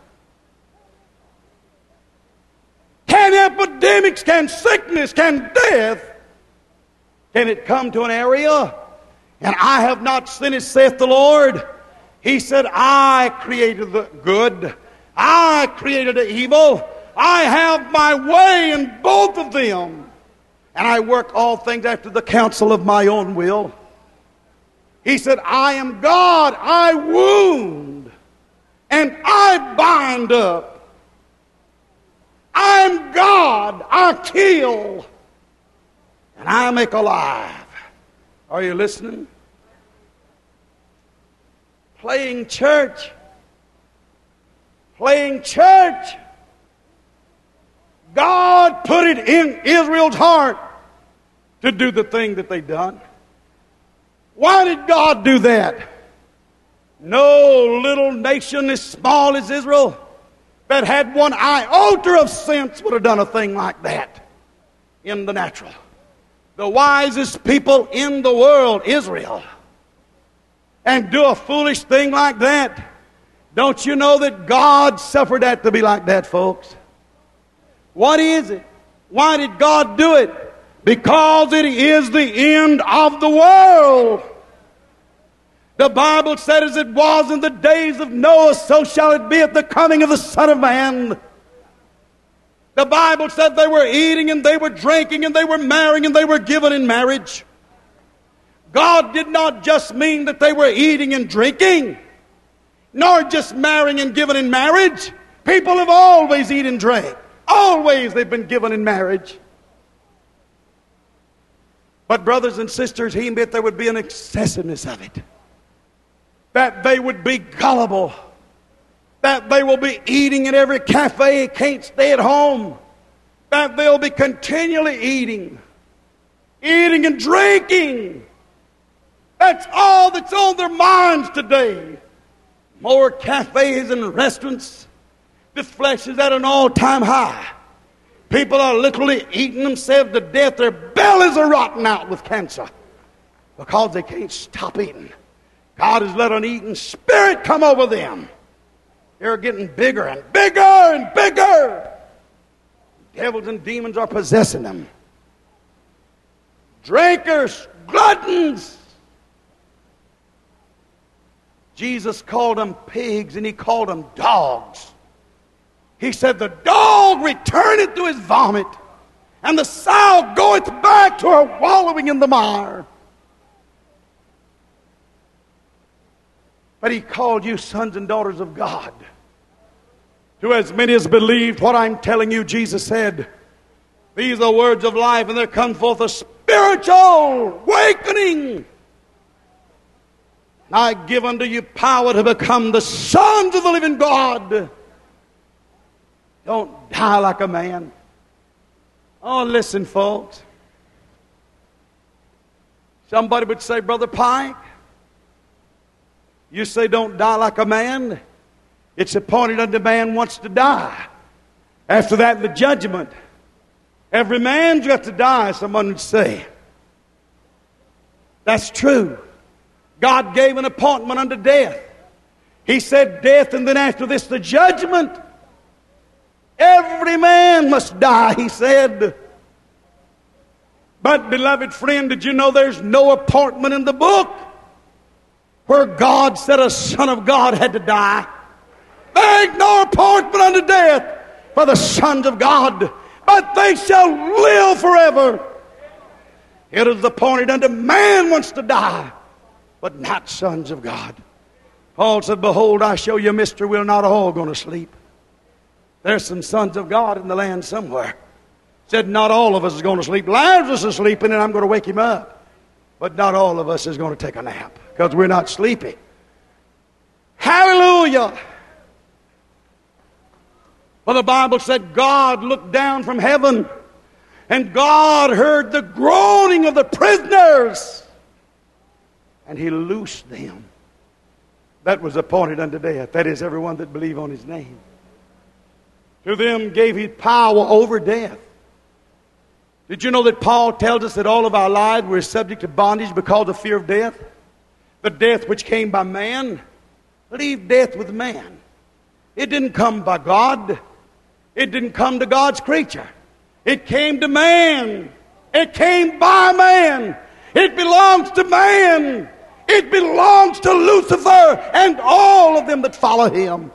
Can epidemics, can sickness, can death, can it come to an area, and I have not seen it, saith the Lord? He said, I created the good, I created the evil. I have my way in both of them, and I work all things after the counsel of my own will. He said, I am God, I wound, and I bind up. I'm God, I kill, and I make alive. Are you listening? Playing church. Playing church. God put it in Israel's heart to do the thing that they done. Why did God do that? No little nation as small as Israel that had one iota of sense would have done a thing like that in the natural. The wisest people in the world, Israel, and do a foolish thing like that. Don't you know that God suffered that to be like that, folks? What is it? Why did God do it? Because it is the end of the world. The Bible said, as it was in the days of Noah, so shall it be at the coming of the Son of Man. The Bible said they were eating and they were drinking and they were marrying and they were given in marriage. God did not just mean that they were eating and drinking, nor just marrying and given in marriage. People have always eaten and drank. Always they've been given in marriage. But brothers and sisters, he meant there would be an excessiveness of it. That they would be gullible. That they will be eating in every cafe, can't stay at home. That they'll be continually eating and drinking. That's all that's on their minds today. More cafes and restaurants. The flesh is at an all-time high. People are literally eating themselves to death. Their bellies are rotting out with cancer because they can't stop eating. God has let an eating spirit come over them. They're getting bigger and bigger and bigger. Devils and demons are possessing them. Drinkers, gluttons. Jesus called them pigs and he called them dogs. He said, the dog returneth to his vomit, and the sow goeth back to her wallowing in the mire. But he called you sons and daughters of God. To as many as believed what I'm telling you, Jesus said, these are words of life, and there comes forth a spiritual awakening. I give unto you power to become the sons of the living God. Don't die like a man. Oh, listen, folks. Somebody would say, Brother Pike, you say don't die like a man. It's appointed unto man once to die. After that, the judgment. Every man's got to die, someone would say. That's true. God gave an appointment unto death. He said death, and then after this, the judgment. Every man must die, he said. But, beloved friend, did you know there's no appointment in the book where God said a son of God had to die? There ain't no appointment unto death for the sons of God, but they shall live forever. It is appointed unto man once to die, but not sons of God. Paul said, behold, I show you a mystery, we're not all going to sleep. There's some sons of God in the land somewhere. Said not all of us is going to sleep. Lazarus is sleeping and I'm going to wake him up. But not all of us is going to take a nap because we're not sleepy. Hallelujah. Well, the Bible said God looked down from heaven and God heard the groaning of the prisoners and he loosed them. That was appointed unto death. That is, everyone that believe on his name. To them gave he power over death. Did you know that Paul tells us that all of our lives we're subject to bondage because of fear of death? The death which came by man, leave death with man. It didn't come by God. It didn't come to God's creature. It came to man. It came by man. It belongs to man. It belongs to Lucifer and all of them that follow him.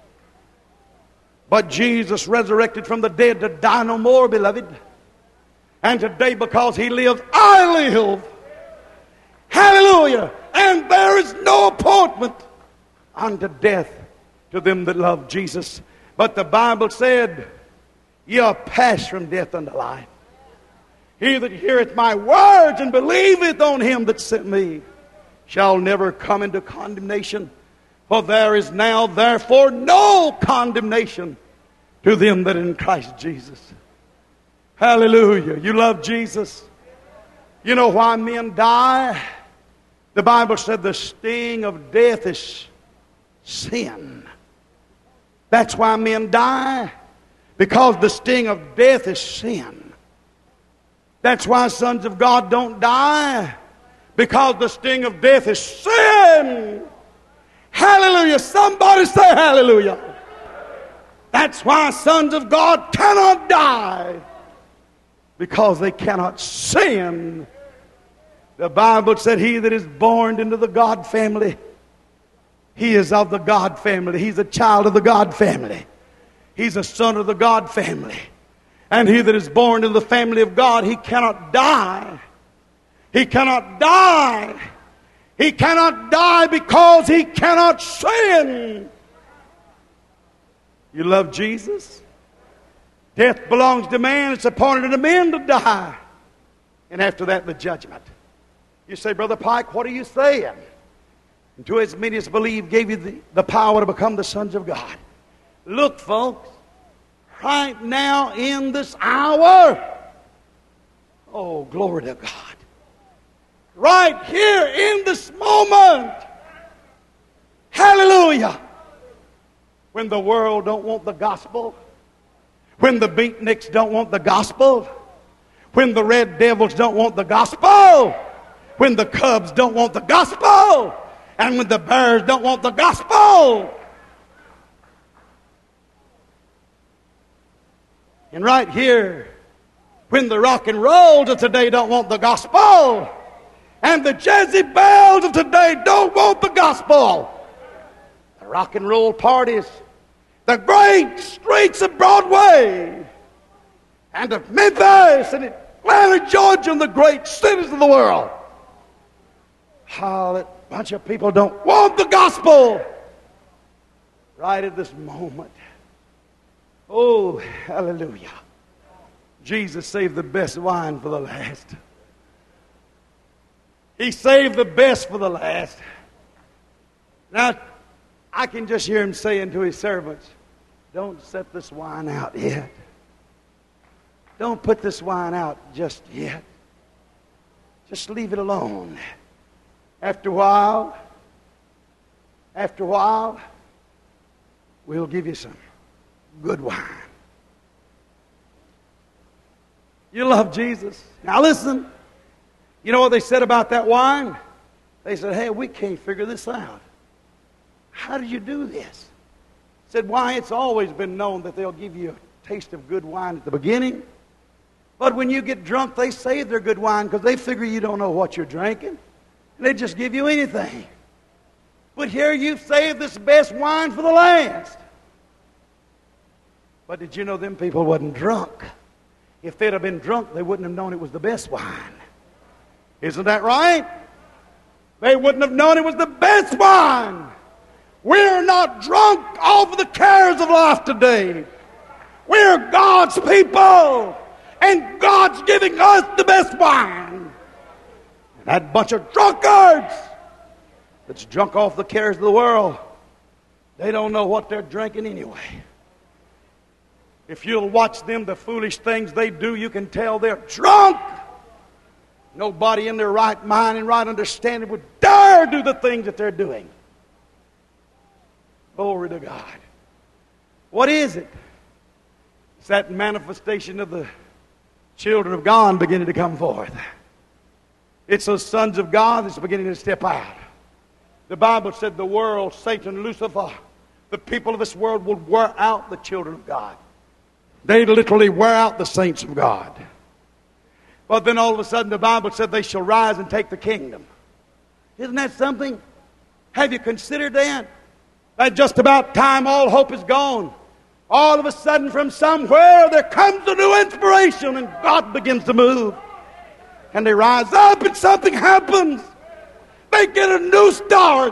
But Jesus resurrected from the dead to die no more, beloved. And today, because he lives, I live. Hallelujah. And there is no appointment unto death to them that love Jesus. But the Bible said, ye are passed from death unto life. He that heareth my words and believeth on him that sent me shall never come into condemnation. For there is now therefore no condemnation to them that are in Christ Jesus. Hallelujah. You love Jesus. You know why men die? The Bible said the sting of death is sin. That's why men die. Because the sting of death is sin. That's why sons of God don't die. Because the sting of death is sin. Hallelujah. Somebody say hallelujah. That's why sons of God cannot die. Because they cannot sin. The Bible said he that is born into the God family, he is of the God family. He's a child of the God family. He's a son of the God family. And he that is born in the family of God, he cannot die. He cannot die. He cannot die because he cannot sin. You love Jesus? Death belongs to man. It's appointed unto men to die. And after that, the judgment. You say, Brother Pike, what are you saying? And to as many as believe gave you the power to become the sons of God. Look, folks, right now in this hour, oh, glory to God. Right here in this moment, hallelujah, when the world don't want the gospel, when the beatniks don't want the gospel, when the red devils don't want the gospel, when the cubs don't want the gospel, and when the bears don't want the gospel. And right here, when the rock and rolls of today don't want the gospel, and the Jezebels of today don't want the gospel, the rock and roll parties, the great streets of Broadway, and of Memphis, and Atlanta, Georgia, and the great cities of the world, how that bunch of people don't want the gospel right at this moment. Oh, hallelujah. Jesus saved the best wine for the last. He saved the best for the last. Now, I can just hear him saying to his servants, don't set this wine out yet. Don't put this wine out just yet. Just leave it alone. After a while, we'll give you some good wine. You love Jesus. Now listen. You know what they said about that wine? They said, hey, we can't figure this out. How did you do this? Said, why, it's always been known that they'll give you a taste of good wine at the beginning. But when you get drunk, they say they're good wine because they figure you don't know what you're drinking. And they just give you anything. But here you've saved this best wine for the last. But did you know them people wasn't drunk? If they'd have been drunk, they wouldn't have known it was the best wine. Isn't that right? They wouldn't have known it was the best wine. We're not drunk off of the cares of life today. We're God's people. And God's giving us the best wine. And that bunch of drunkards that's drunk off the cares of the world, they don't know what they're drinking anyway. If you'll watch them, the foolish things they do, you can tell they're drunk. Nobody in their right mind and right understanding would dare do the things that they're doing. Glory to God. What is it? It's that manifestation of the children of God beginning to come forth. It's those sons of God that's beginning to step out. The Bible said the world, Satan, Lucifer, the people of this world would wear out the children of God. They literally wear out the saints of God. But then all of a sudden the Bible said they shall rise and take the kingdom. Isn't that something? Have you considered that? That just about time all hope is gone. All of a sudden from somewhere there comes a new inspiration and God begins to move. And they rise up and something happens. They get a new start.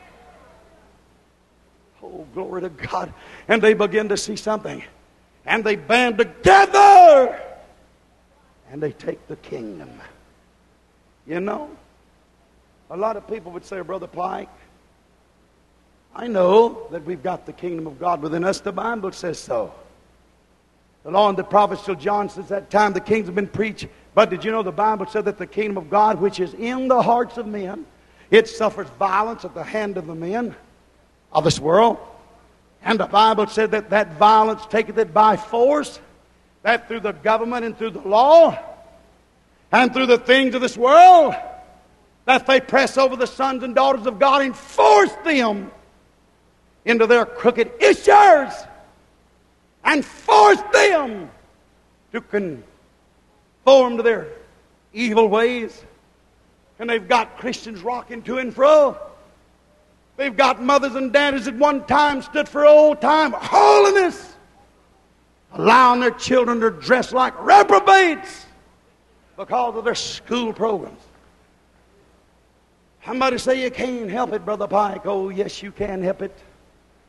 Oh, glory to God. And they begin to see something. And they band together. And they take the kingdom. You know, a lot of people would say, Brother Pike, I know that we've got the kingdom of God within us. The Bible says so. The law and the prophets till John, since that time the kings have been preached. But did you know the Bible said that the kingdom of God, which is in the hearts of men, it suffers violence at the hand of the men of this world. And the Bible said that that violence taketh it by force, that through the government and through the law and through the things of this world, that they press over the sons and daughters of God and force them into their crooked issues and force them to conform to their evil ways. And they've got Christians rocking to and fro. They've got mothers and daddies at one time stood for old time holiness, allowing their children to dress like reprobates because of their school programs. Somebody say you can't help it, Brother Pike. Oh, yes, you can help it.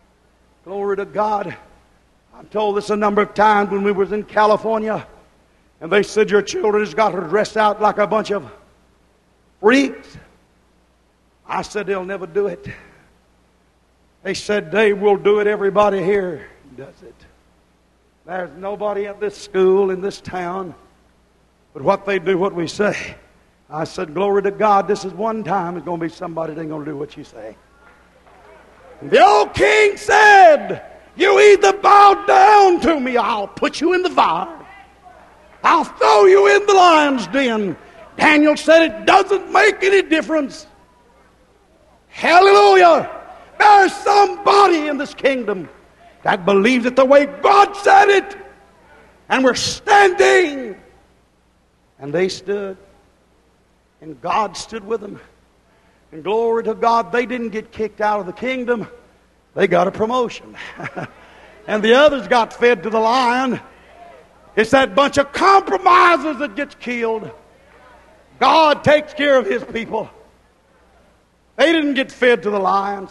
Glory to God. I've told this a number of times when we was in California. And they said, your children has got her dressed out like a bunch of freaks. I said, they'll never do it. They said, they will do it. Everybody here does it. There's nobody at this school, in this town, but what they do, what we say. I said, glory to God, this is one time there's going to be somebody that ain't going to do what you say. And the old king said, you either bow down to me, I'll put you in the fire. I'll throw you in the lion's den. Daniel said it doesn't make any difference. Hallelujah. There's somebody in this kingdom that believes it the way God said it. And we're standing. And they stood. And God stood with them. And glory to God, they didn't get kicked out of the kingdom. They got a promotion. And the others got fed to the lion. It's that bunch of compromisers that gets killed. God takes care of His people. They didn't get fed to the lions.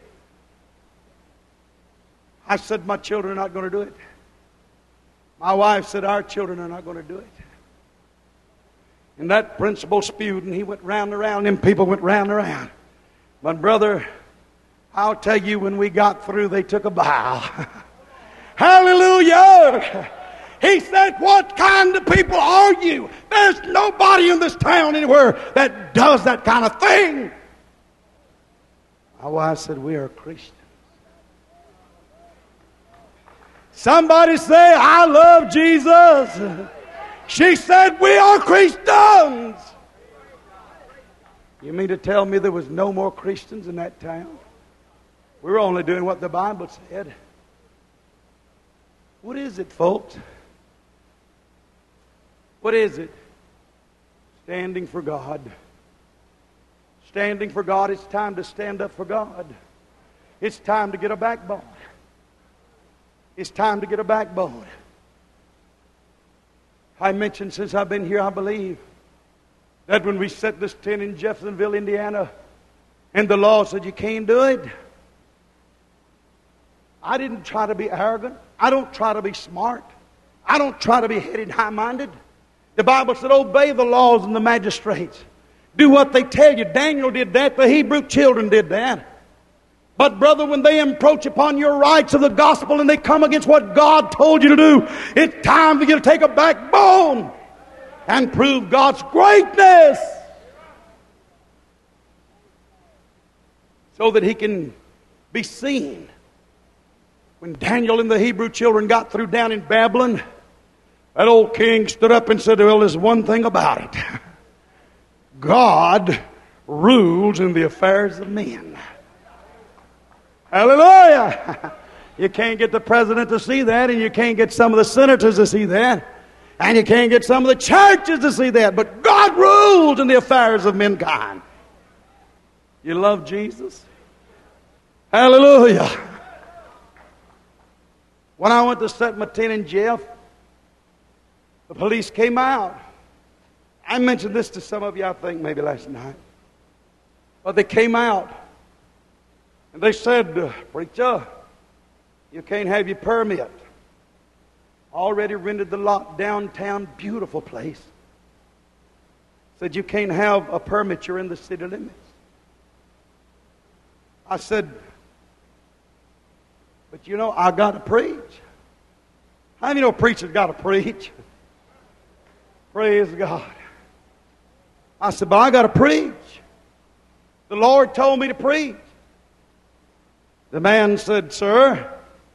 I said, my children are not going to do it. My wife said, our children are not going to do it. And that principle spewed, and he went round and around. Them people went round and around. But brother, I'll tell you, when we got through, they took a bow. Hallelujah! He said, what kind of people are you? There's nobody in this town anywhere that does that kind of thing. My wife said, we are Christians. Somebody say, I love Jesus. She said, we are Christians. You mean to tell me there was no more Christians in that town? We were only doing what the Bible said. What is it, folks? What is it? Standing for God. Standing for God. It's time to stand up for God. It's time to get a backbone. It's time to get a backbone. I mentioned since I've been here, I believe, that when we set this tent in Jeffersonville, Indiana, and the law said you can't do it, I didn't try to be arrogant. I don't try to be smart. I don't try to be heady and high-minded. The Bible said, obey the laws and the magistrates. Do what they tell you. Daniel did that. The Hebrew children did that. But brother, when they encroach upon your rights of the gospel and they come against what God told you to do, it's time for you to take a backbone and prove God's greatness so that He can be seen. When Daniel and the Hebrew children got through down in Babylon, that old king stood up and said, well, there's one thing about it. God rules in the affairs of men. Hallelujah! You can't get the president to see that, and you can't get some of the senators to see that, and you can't get some of the churches to see that, but God rules in the affairs of mankind. You love Jesus? Hallelujah! When I went to set my tent in Jeff, the police came out. I mentioned this to some of you, I think, maybe last night. But they came out. And they said, preacher, you can't have your permit. Already rented the lot downtown, beautiful place. Said you can't have a permit, you're in the city limits. I said, but you know, I got to preach. How many know preachers got to preach? Praise God. I said, but I got to preach. The Lord told me to preach. The man said, sir,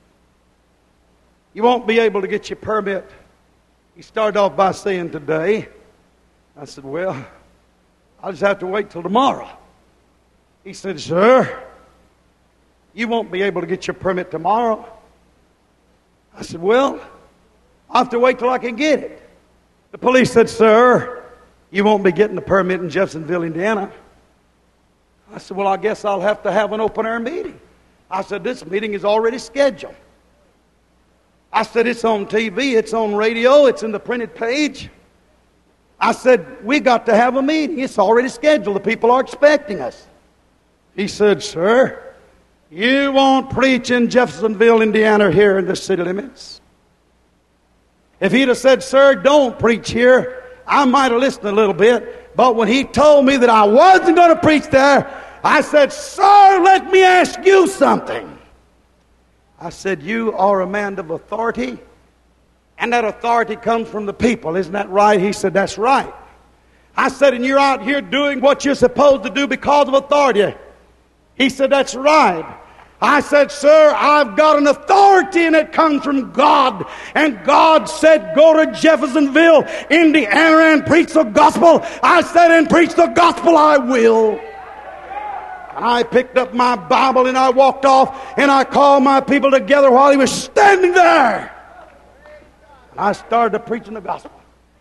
you won't be able to get your permit. He started off by saying today. I said, well, I'll just have to wait till tomorrow. He said, sir, you won't be able to get your permit tomorrow. I said, well, I'll have to wait till I can get it. The police said, sir, you won't be getting the permit in Jeffersonville, Indiana. I said, well, I guess I'll have to have an open-air meeting. I said, this meeting is already scheduled. I said, it's on TV, it's on radio, it's in the printed page. I said, we got to have a meeting. It's already scheduled. The people are expecting us. He said, sir, you won't preach in Jeffersonville, Indiana, here in the city limits. If he'd have said, sir, don't preach here, I might have listened a little bit. But when he told me that I wasn't going to preach there, I said, sir, let me ask you something. I said, you are a man of authority, and that authority comes from the people. Isn't that right? He said, that's right. I said, and you're out here doing what you're supposed to do because of authority. He said, that's right. I said, sir, I've got an authority and it comes from God. And God said, go to Jeffersonville, Indiana and preach the gospel. I said, and preach the gospel I will. And I picked up my Bible and I walked off and I called my people together while he was standing there. And I started preaching the gospel.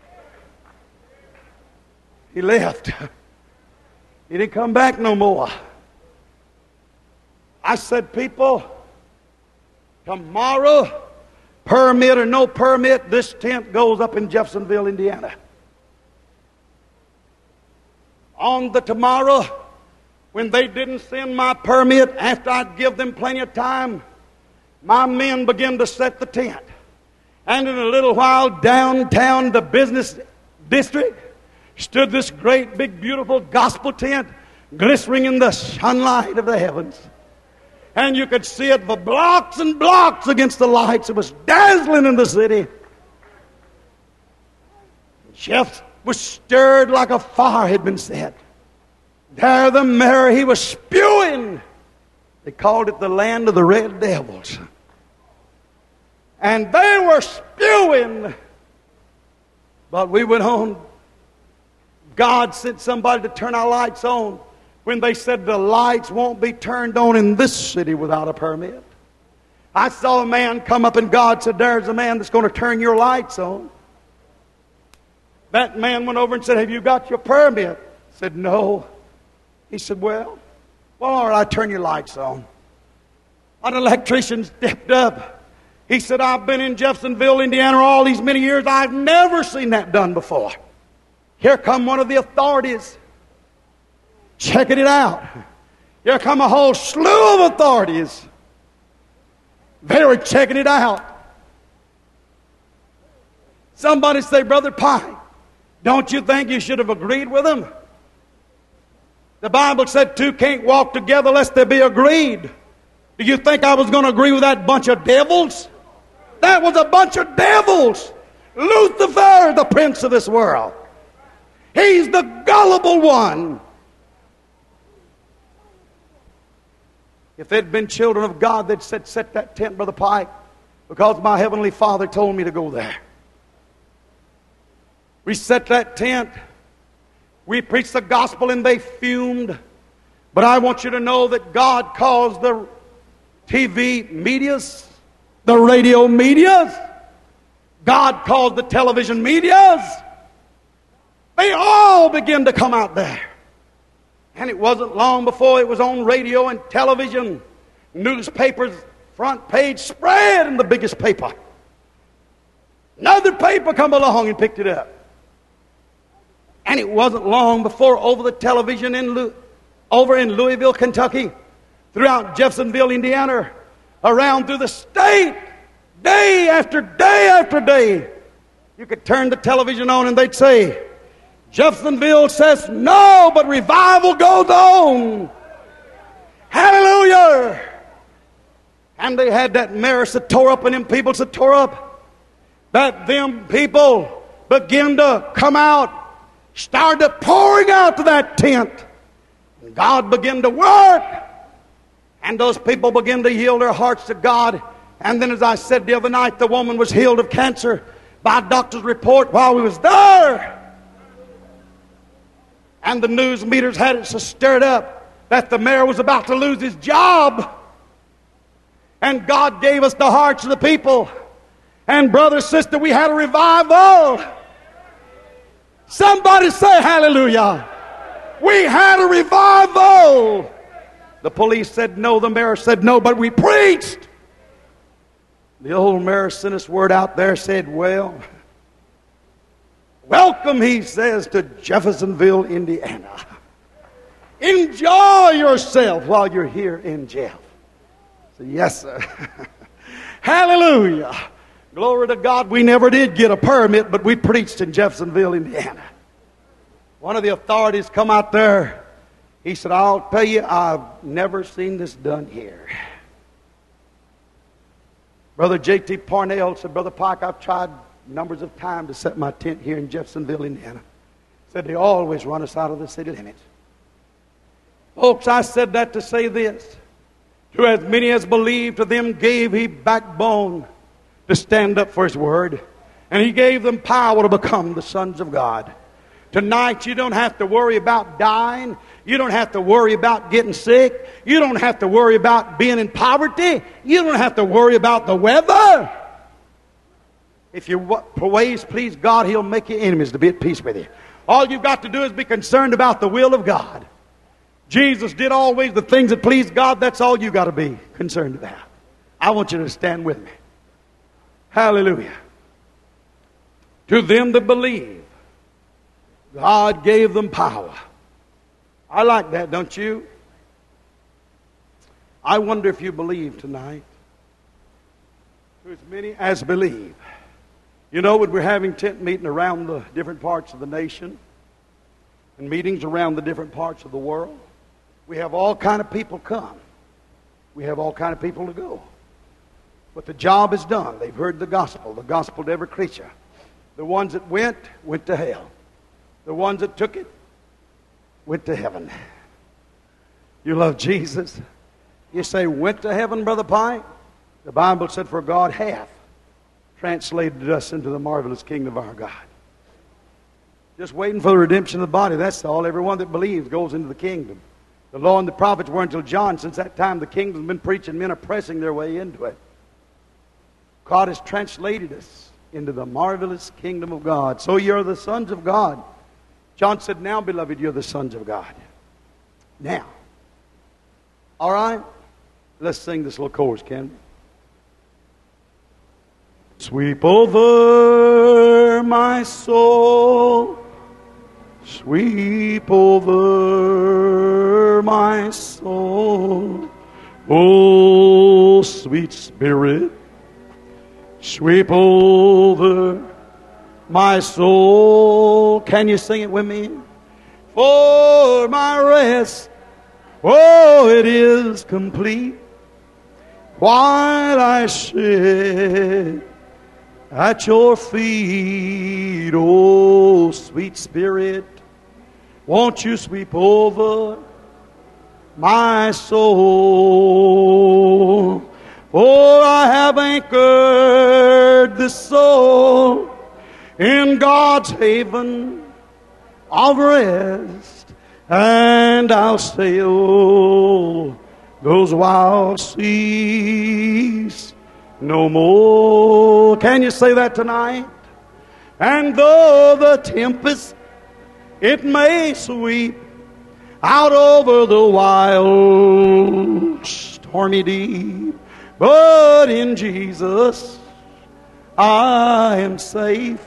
He left. He didn't come back no more. I said, people, tomorrow, permit or no permit, this tent goes up in Jeffersonville, Indiana. On the tomorrow, when they didn't send my permit, after I'd give them plenty of time, my men began to set the tent. And in a little while, downtown, the business district, stood this great, big, beautiful gospel tent, glistening in the sunlight of the heavens. And you could see it for blocks and blocks against the lights. It was dazzling in the city. Jeff was stirred like a fire had been set. There the mayor, he was spewing. They called it the land of the red devils. And they were spewing. But we went on. God sent somebody to turn our lights on. When they said the lights won't be turned on in this city without a permit. I saw a man come up and God said, there's a man that's going to turn your lights on. That man went over and said, have you got your permit? I said, no. He said, well, all right, I turn your lights on. An electrician stepped up. He said, I've been in Jeffersonville, Indiana all these many years. I've never seen that done before. Here come one of the authorities. Checking it out. Here come a whole slew of authorities. They were checking it out. Somebody say, Brother Pike, don't you think you should have agreed with them? The Bible said two can't walk together lest they be agreed. Do you think I was going to agree with that bunch of devils? That was a bunch of devils. Lucifer, the prince of this world. He's the gullible one. If they'd been children of God, they'd said, set that tent, Brother Pike, because my heavenly Father told me to go there. We set that tent. We preached the gospel and they fumed. But I want you to know that God caused the TV medias, the radio medias, God caused the television medias. They all began to come out there. And it wasn't long before it was on radio and television. Newspapers, front page spread in the biggest paper. Another paper come along and picked it up. And it wasn't long before over the television over in Louisville, Kentucky, throughout Jeffersonville, Indiana, around through the state, day after day after day, you could turn the television on and they'd say, Jeffersonville says no, but revival goes on. Hallelujah. And they had that marriage that tore up and them people that tore up. That them people began to come out, started pouring out to that tent. And God began to work. And those people began to yield their hearts to God. And then as I said the other night, the woman was healed of cancer by a doctor's report while we was there. And the news meters had it so stirred up that the mayor was about to lose his job. And God gave us the hearts of the people. And brother, sister, we had a revival. Somebody say hallelujah. We had a revival. The police said no, the mayor said no, but we preached. The old mayor sent us word out there, said, well, welcome, he says, to Jeffersonville, Indiana. Enjoy yourself while you're here in Jeff. I said, yes, sir. Hallelujah. Glory to God, we never did get a permit, but we preached in Jeffersonville, Indiana. One of the authorities come out there. He said, I'll tell you, I've never seen this done here. Brother J.T. Parnell said, Brother Pike, I've tried numbers of times to set my tent here in Jeffersonville, Indiana. Said they always run us out of the city limits. Folks, I said that to say this. To as many as believed, to them gave he backbone to stand up for his word. And he gave them power to become the sons of God. Tonight you don't have to worry about dying. You don't have to worry about getting sick. You don't have to worry about being in poverty. You don't have to worry about the weather. If your ways please God, He'll make your enemies to be at peace with you. All you've got to do is be concerned about the will of God. Jesus did always the things that pleased God. That's all you got to be concerned about. I want you to stand with me. Hallelujah. To them that believe, God gave them power. I like that, don't you? I wonder if you believe tonight. To as many as believe. You know, when we're having tent meeting around the different parts of the nation and meetings around the different parts of the world, we have all kind of people come. We have all kind of people to go. But the job is done. They've heard the gospel to every creature. The ones that went to hell. The ones that took it went to heaven. You love Jesus? You say, went to heaven, Brother Pike? The Bible said, for God hath translated us into the marvelous kingdom of our God. Just waiting for the redemption of the body. That's all. Everyone that believes goes into the kingdom. The law and the prophets were until John. Since that time, the kingdom's been preached and men are pressing their way into it. God has translated us into the marvelous kingdom of God. So you're the sons of God. John said, now, beloved, you're the sons of God. Now. All right? Let's sing this little chorus, can we? Sweep over my soul. Sweep over my soul. Oh, sweet Spirit. Sweep over my soul. Can you sing it with me? For my rest, oh, it is complete. While I sit at your feet, oh, sweet Spirit, won't you sweep over my soul? For I have anchored this soul in God's haven of rest, and I'll sail those wild seas no more. Can you say that tonight? And though the tempest, it may sweep out over the wild stormy deep, but in Jesus I am safe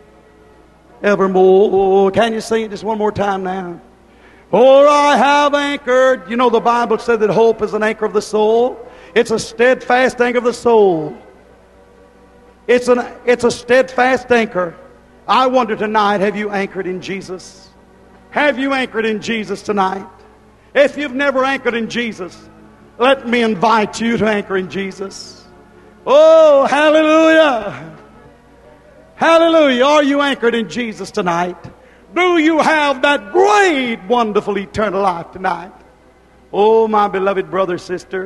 evermore. Can you sing it just one more time now? For I have anchored. You know the Bible said that hope is an anchor of the soul. It's a steadfast anchor of the soul. It's a steadfast anchor. I wonder tonight, have you anchored in Jesus? Have you anchored in Jesus tonight? If you've never anchored in Jesus, let me invite you to anchor in Jesus. Oh, hallelujah. Hallelujah. Are you anchored in Jesus tonight? Do you have that great, wonderful, eternal life tonight? Oh, my beloved brother, sister.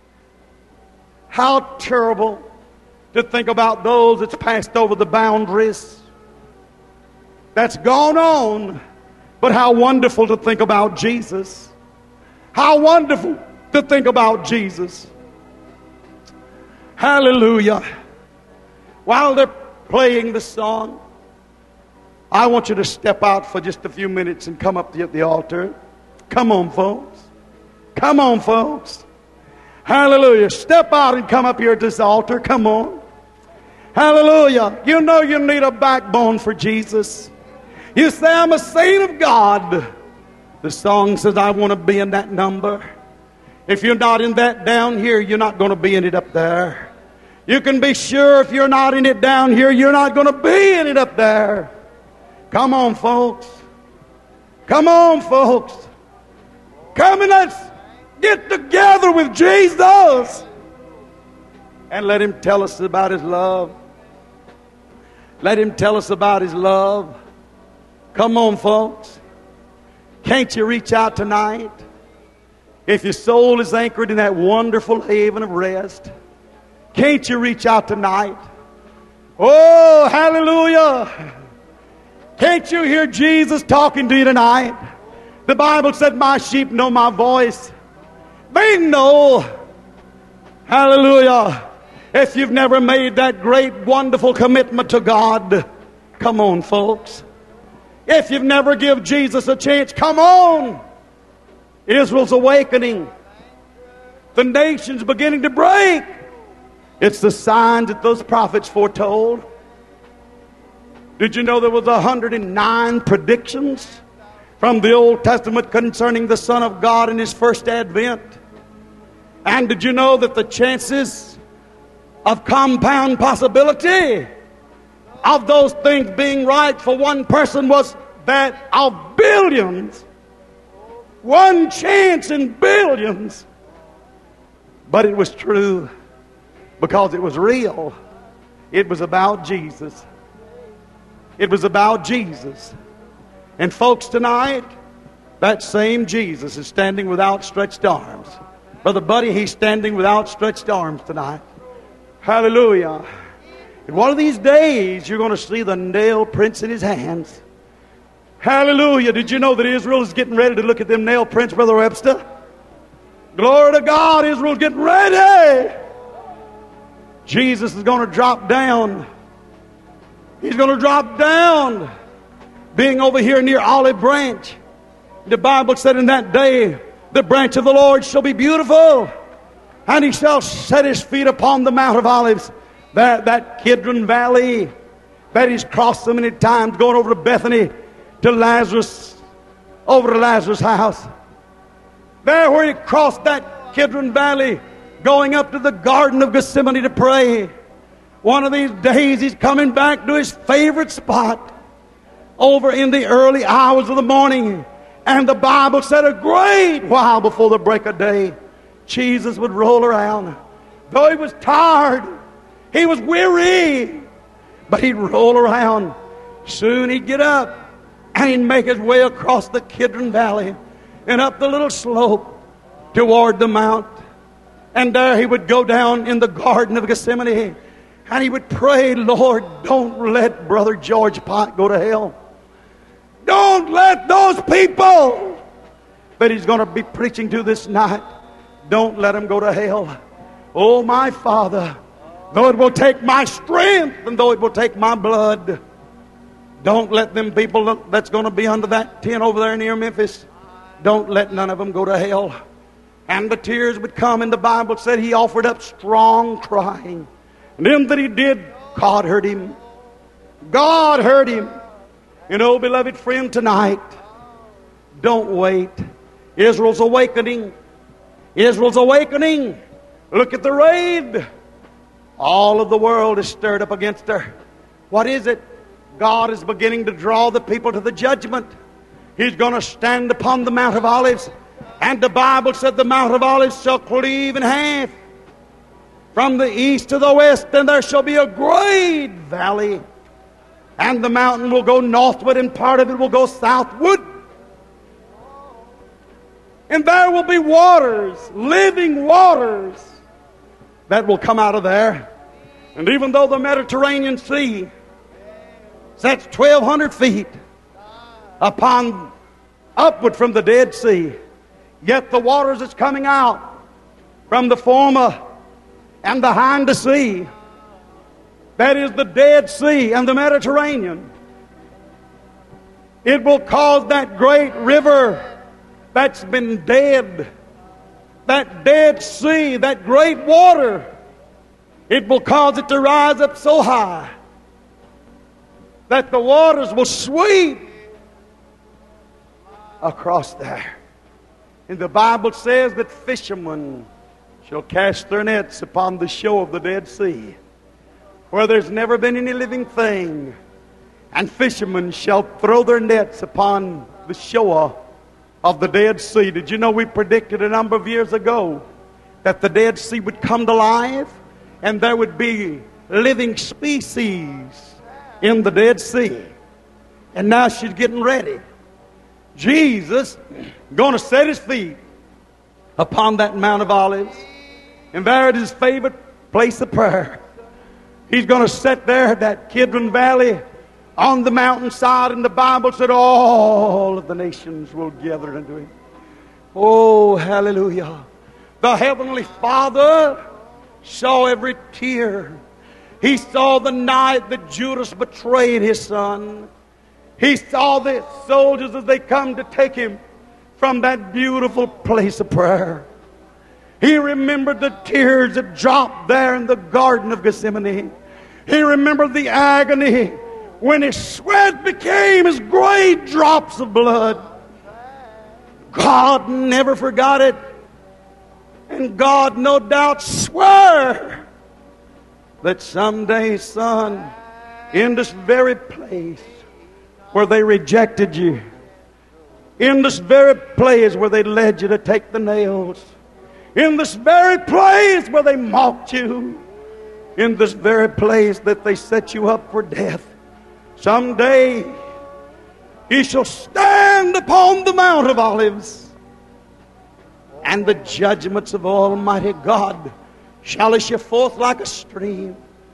How terrible to think about those that's passed over the boundaries. That's gone on. But how wonderful to think about Jesus. How wonderful to think about Jesus. Hallelujah. While they're playing the song, I want you to step out for just a few minutes and come up to the altar. Come on, folks. Come on, folks. Hallelujah. Step out and come up here at this altar. Come on. Hallelujah. You know you need a backbone for Jesus. You say, I'm a saint of God. The song says, I want to be in that number. If you're not in that down here, you're not going to be in it up there. You can be sure if you're not in it down here, you're not going to be in it up there. Come on, folks. Come on, folks. Come and let's get together with Jesus and let Him tell us about His love. Let Him tell us about His love. Come on, folks. Can't you reach out tonight? If your soul is anchored in that wonderful haven of rest, can't you reach out tonight? Oh, hallelujah. Can't you hear Jesus talking to you tonight? The Bible said, my sheep know my voice. They know. Hallelujah. If you've never made that great, wonderful commitment to God, come on, folks. If you've never given Jesus a chance, come on. Israel's awakening. The nation's beginning to break. It's the signs that those prophets foretold. Did you know there was 109 predictions from the Old Testament concerning the Son of God in His first advent? And did you know that the chances of compound possibility of those things being right for one person was that of billions? One chance in billions. But it was true because it was real. It was about Jesus. It was about Jesus. And folks, tonight, that same Jesus is standing with outstretched arms. Brother Buddy, he's standing with outstretched arms tonight. Hallelujah. And one of these days, you're going to see the nail prints in His hands. Hallelujah. Did you know that Israel is getting ready to look at them nail prints, Brother Webster? Glory to God, Israel's getting ready. Jesus is going to drop down. He's going to drop down. Being over here near Olive Branch. The Bible said in that day, the branch of the Lord shall be beautiful. And He shall set His feet upon the Mount of Olives. That Kidron Valley that He's crossed so many times going over to Bethany, to Lazarus, over to Lazarus' house. There where He crossed that Kidron Valley, going up to the Garden of Gethsemane to pray. One of these days He's coming back to His favorite spot over in the early hours of the morning. And the Bible said a great while before the break of day, Jesus would roll around. Though He was tired, He was weary, but He'd roll around. Soon He'd get up and He'd make His way across the Kidron Valley and up the little slope toward the mount. And there He would go down in the Garden of Gethsemane and He would pray, Lord, don't let Brother George Pike go to hell. Don't let those people that He's going to be preaching to this night, don't let them go to hell. Oh, my Father, though it will take my strength and though it will take my blood, don't let them people that's going to be under that tent over there near Memphis, don't let none of them go to hell. And the tears would come, and the Bible said He offered up strong crying. And them that He did, God heard Him. God heard Him. You know, beloved friend, tonight, don't wait. Israel's awakening. Israel's awakening. Look at the raid. All of the world is stirred up against her. What is it? God is beginning to draw the people to the judgment. He's going to stand upon the Mount of Olives. And the Bible said the Mount of Olives shall cleave in half. From the east to the west, and there shall be a great valley. And the mountain will go northward, and part of it will go southward. And there will be waters, living waters, that will come out of there. And even though the Mediterranean Sea sets 1,200 feet upward from the Dead Sea, yet the waters that's coming out from the former and the hinder sea, that is the Dead Sea and the Mediterranean, it will cause that great river that's been dead, that Dead Sea, that great water, it will cause it to rise up so high that the waters will sweep across there. And the Bible says that fishermen shall cast their nets upon the shore of the Dead Sea, where there's never been any living thing. And fishermen shall throw their nets upon the shore of the Dead Sea. Did you know we predicted a number of years ago that the Dead Sea would come to life and there would be living species in the Dead Sea? And now she's getting ready. Jesus going to set his feet upon that Mount of Olives, and there at his favorite place of prayer. He's going to sit there at that Kidron Valley on the mountainside, and the Bible said all of the nations will gather unto him. Oh, hallelujah. The Heavenly Father saw every tear. He saw the night that Judas betrayed his son. He saw the soldiers as they come to take him from that beautiful place of prayer. He remembered the tears that dropped there in the Garden of Gethsemane. He remembered the agony when his sweat became as great drops of blood. God never forgot it. And God no doubt swore that someday, son, in this very place where they rejected you, in this very place where they led you to take the nails, in this very place where they mocked you, in this very place that they set you up for death, someday he shall stand upon the Mount of Olives, and the judgments of Almighty God shall issue forth like a stream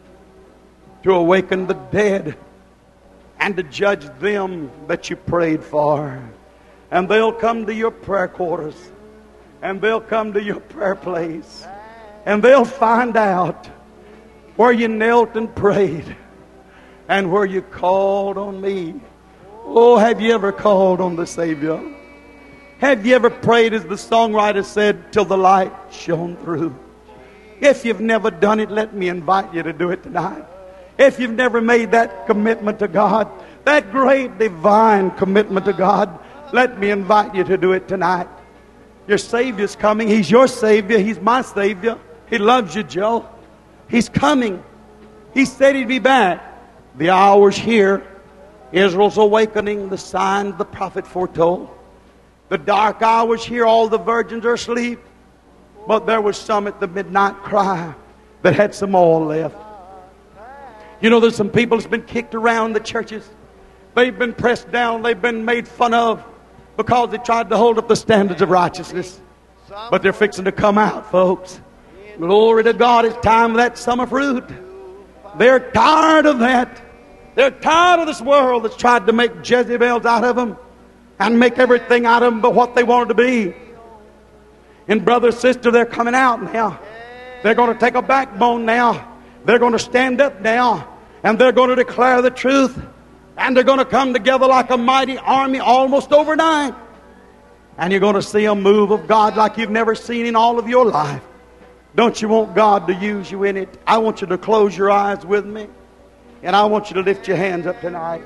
to awaken the dead and to judge them that you prayed for. And they'll come to your prayer quarters, and they'll come to your prayer place, and they'll find out where you knelt and prayed and where you called on me. Oh, have you ever called on the Savior? Have you ever prayed, as the songwriter said, till the light shone through? If you've never done it, let me invite you to do it tonight. If you've never made that commitment to God, that great divine commitment to God, let me invite you to do it tonight. Your Savior's coming. He's your Savior. He's my Savior. He loves you, Joe. He's coming. He said he'd be back. The hour's here. Israel's awakening, the sign the prophet foretold. The dark hour's here. All the virgins are asleep. But there was some at the midnight cry that had some oil left. You know, there's some people that's been kicked around the churches. They've been pressed down. They've been made fun of because they tried to hold up the standards of righteousness. But they're fixing to come out, folks. Glory to God. It's time for that summer fruit. They're tired of that. They're tired of this world that's tried to make Jezebels out of them and make everything out of them but what they wanted to be. And brother, sister, they're coming out now. They're going to take a backbone now. They're going to stand up now. And they're going to declare the truth. And they're going to come together like a mighty army almost overnight. And you're going to see a move of God like you've never seen in all of your life. Don't you want God to use you in it? I want you to close your eyes with me. And I want you to lift your hands up tonight.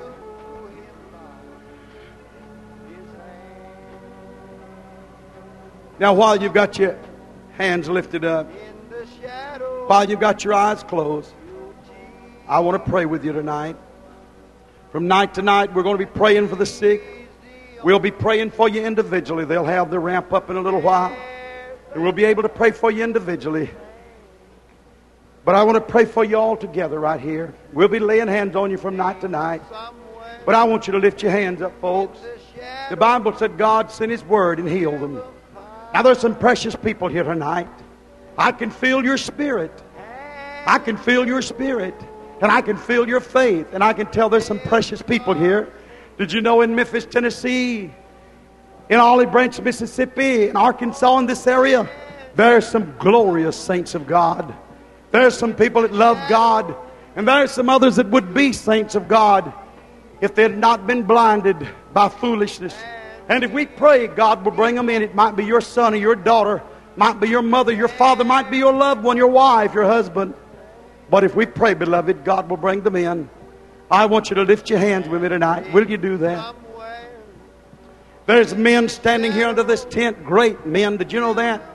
Now, while you've got your hands lifted up, while you've got your eyes closed, I want to pray with you tonight. From night to night, we're going to be praying for the sick. We'll be praying for you individually. They'll have the ramp up in a little while. And we'll be able to pray for you individually. But I want to pray for you all together right here. We'll be laying hands on you from night to night. But I want you to lift your hands up, folks. The Bible said God sent His Word and healed them. Now there's some precious people here tonight. I can feel your spirit. I can feel your spirit. And I can feel your faith. And I can tell there's some precious people here. Did you know in Memphis, Tennessee, in Olive Branch, Mississippi, in Arkansas, in this area, there's some glorious saints of God. There's some people that love God. And there's some others that would be saints of God if they had not been blinded by foolishness. And if we pray, God will bring them in. It might be your son or your daughter, might be your mother, your father, might be your loved one, your wife, your husband. But if we pray, beloved, God will bring them in. I want you to lift your hands with me tonight. Will you do that? There's men standing here under this tent, great men. Did you know that?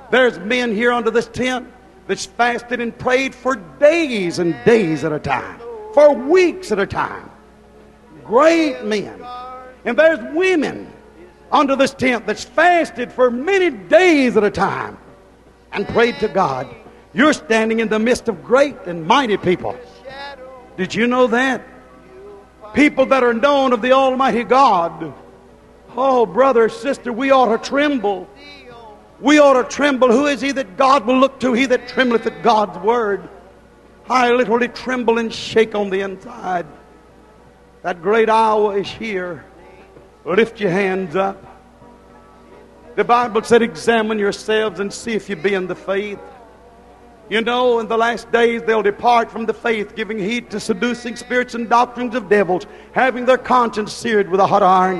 There's men here under this tent that's fasted and prayed for days and days at a time, for weeks at a time. Great men. And there's women under this tent that's fasted for many days at a time and prayed to God. You're standing in the midst of great and mighty people. Did you know that? People that are known of the Almighty God. Oh, brother, sister, we ought to tremble. We ought to tremble. Who is he that God will look to? He that trembleth at God's word. I literally tremble and shake on the inside. That great hour is here. Lift your hands up. The Bible said, examine yourselves and see if you be in the faith. You know, in the last days they'll depart from the faith, giving heed to seducing spirits and doctrines of devils, having their conscience seared with a hot iron.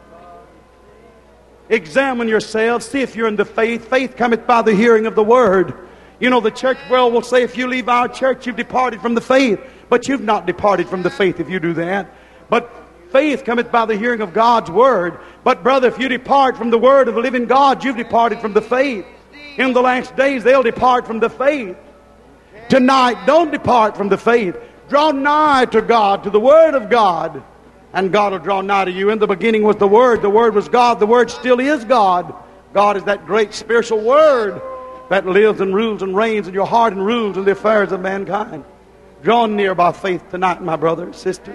Examine yourselves, see if you're in the faith. Faith cometh by the hearing of the word. You know, the church world will say, if you leave our church, you've departed from the faith. But you've not departed from the faith if you do that. But faith cometh by the hearing of God's word. But brother, if you depart from the word of the living God, you've departed from the faith. In the last days, they'll depart from the faith. Tonight, don't depart from the faith. Draw nigh to God, to the word of God, and God will draw nigh to you. In the beginning was the Word. The Word was God. The Word still is God. God is that great spiritual Word that lives and rules and reigns in your heart and rules in the affairs of mankind. Draw near by faith tonight, my brother and sister.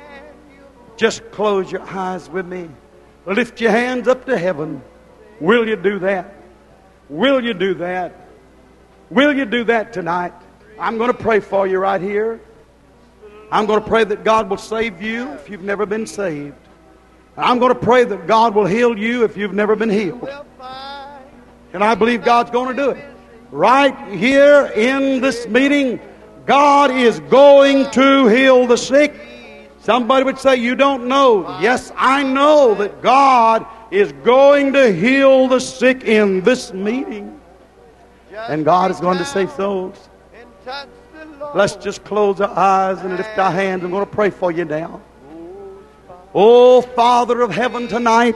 Just close your eyes with me. Lift your hands up to heaven. Will you do that? Will you do that? Will you do that tonight? I'm going to pray for you right here. I'm going to pray that God will save you if you've never been saved. And I'm going to pray that God will heal you if you've never been healed. And I believe God's going to do it. Right here in this meeting, God is going to heal the sick. Somebody would say, you don't know. Yes, I know that God is going to heal the sick in this meeting. And God is going to save souls. Let's just close our eyes and lift our hands. I'm going to pray for you now. Oh, Father of heaven, tonight,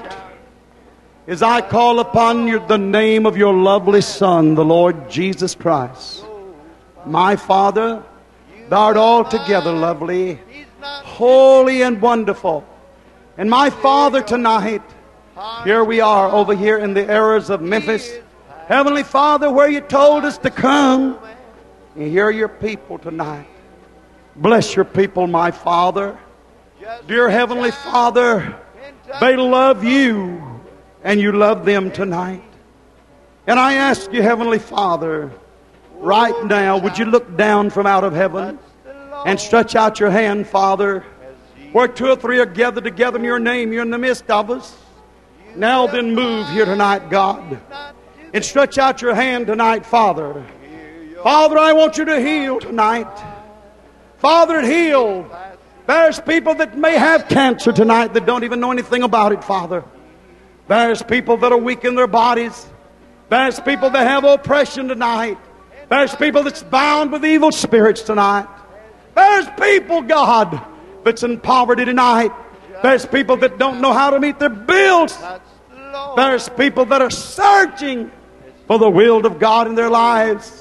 as I call upon you the name of your lovely Son, the Lord Jesus Christ. My Father, thou art altogether lovely, holy and wonderful. And my Father, tonight, here we are over here in the areas of Memphis. Heavenly Father, where you told us to come. And here are your people tonight. Bless your people, my Father. Dear Heavenly Father, they love you and you love them tonight. And I ask you, Heavenly Father, right now, would you look down from out of heaven and stretch out your hand, Father, where two or three are gathered together in your name. You're in the midst of us. Now then move here tonight, God, and stretch out your hand tonight, Father. Father, I want you to heal tonight. Father, heal. There's people that may have cancer tonight that don't even know anything about it, Father. There's people that are weak in their bodies. There's people that have oppression tonight. There's people that's bound with evil spirits tonight. There's people, God, that's in poverty tonight. There's people that don't know how to meet their bills. There's people that are searching for the will of God in their lives.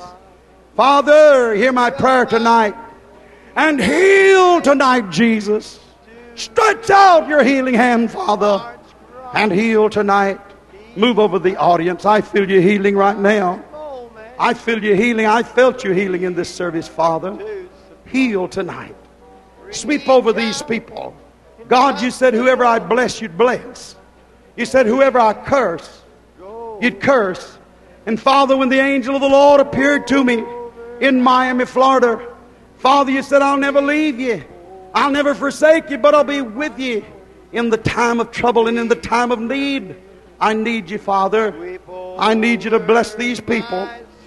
Father, hear my prayer tonight. And heal tonight, Jesus. Stretch out your healing hand, Father. And heal tonight. Move over the audience. I feel you healing right now. I feel you healing. I felt you healing in this service, Father. Heal tonight. Sweep over these people. God, you said whoever I bless, you'd bless. You said whoever I curse, you'd curse. And Father, when the angel of the Lord appeared to me in Miami, Florida, Father, you said, I'll never leave you. I'll never forsake you, but I'll be with you in the time of trouble and in the time of need. I need you, Father. I need you to bless these people.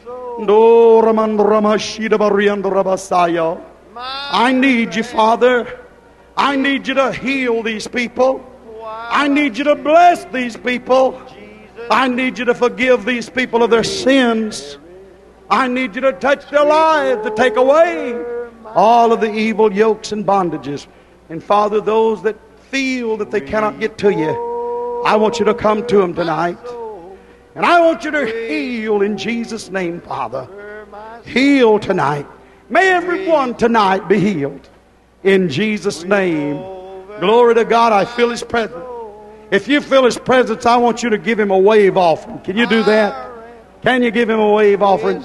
I need you, Father. I need you to heal these people. I need you to bless these people. I need you to forgive these people of their sins. I need you to touch their lives, to take away all of the evil yokes and bondages. And Father, those that feel that they cannot get to you, I want you to come to them tonight. And I want you to heal in Jesus' name, Father. Heal tonight. May everyone tonight be healed in Jesus' name. Glory to God. I feel His presence. If you feel His presence, I want you to give Him a wave offering. Can you do that? Can you give Him a wave offering?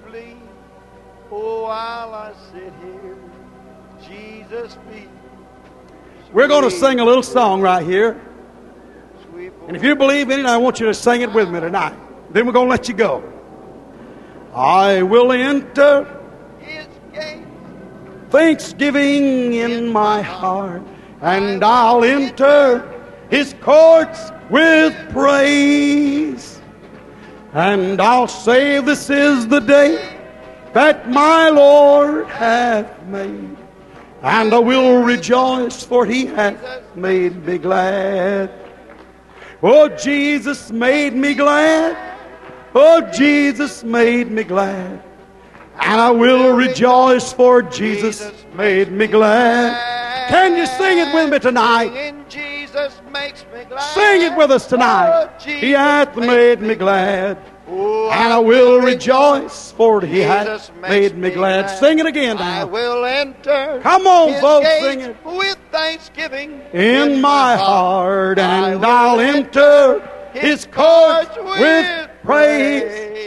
Oh, while I sit here, Jesus be. We're going to sing a little song right here. And if you believe in it, I want you to sing it with me tonight. Then we're going to let you go. I will enter His gate, thanksgiving in my heart, and I'll enter His courts with praise. And I'll say, this is the day that my Lord hath made, and I will rejoice, for He hath made me glad. Oh, Jesus made me glad. Oh, Jesus made me glad. And I will rejoice, for Jesus made me glad. Can you sing it with me tonight? Jesus makes me glad. Sing it with us tonight. He hath made me glad. And I will rejoice, for He hath made me glad. Sing it again I now. will enter. Come on, His folks, gates sing it. with thanksgiving In my heart, and I'll enter His courts with praise.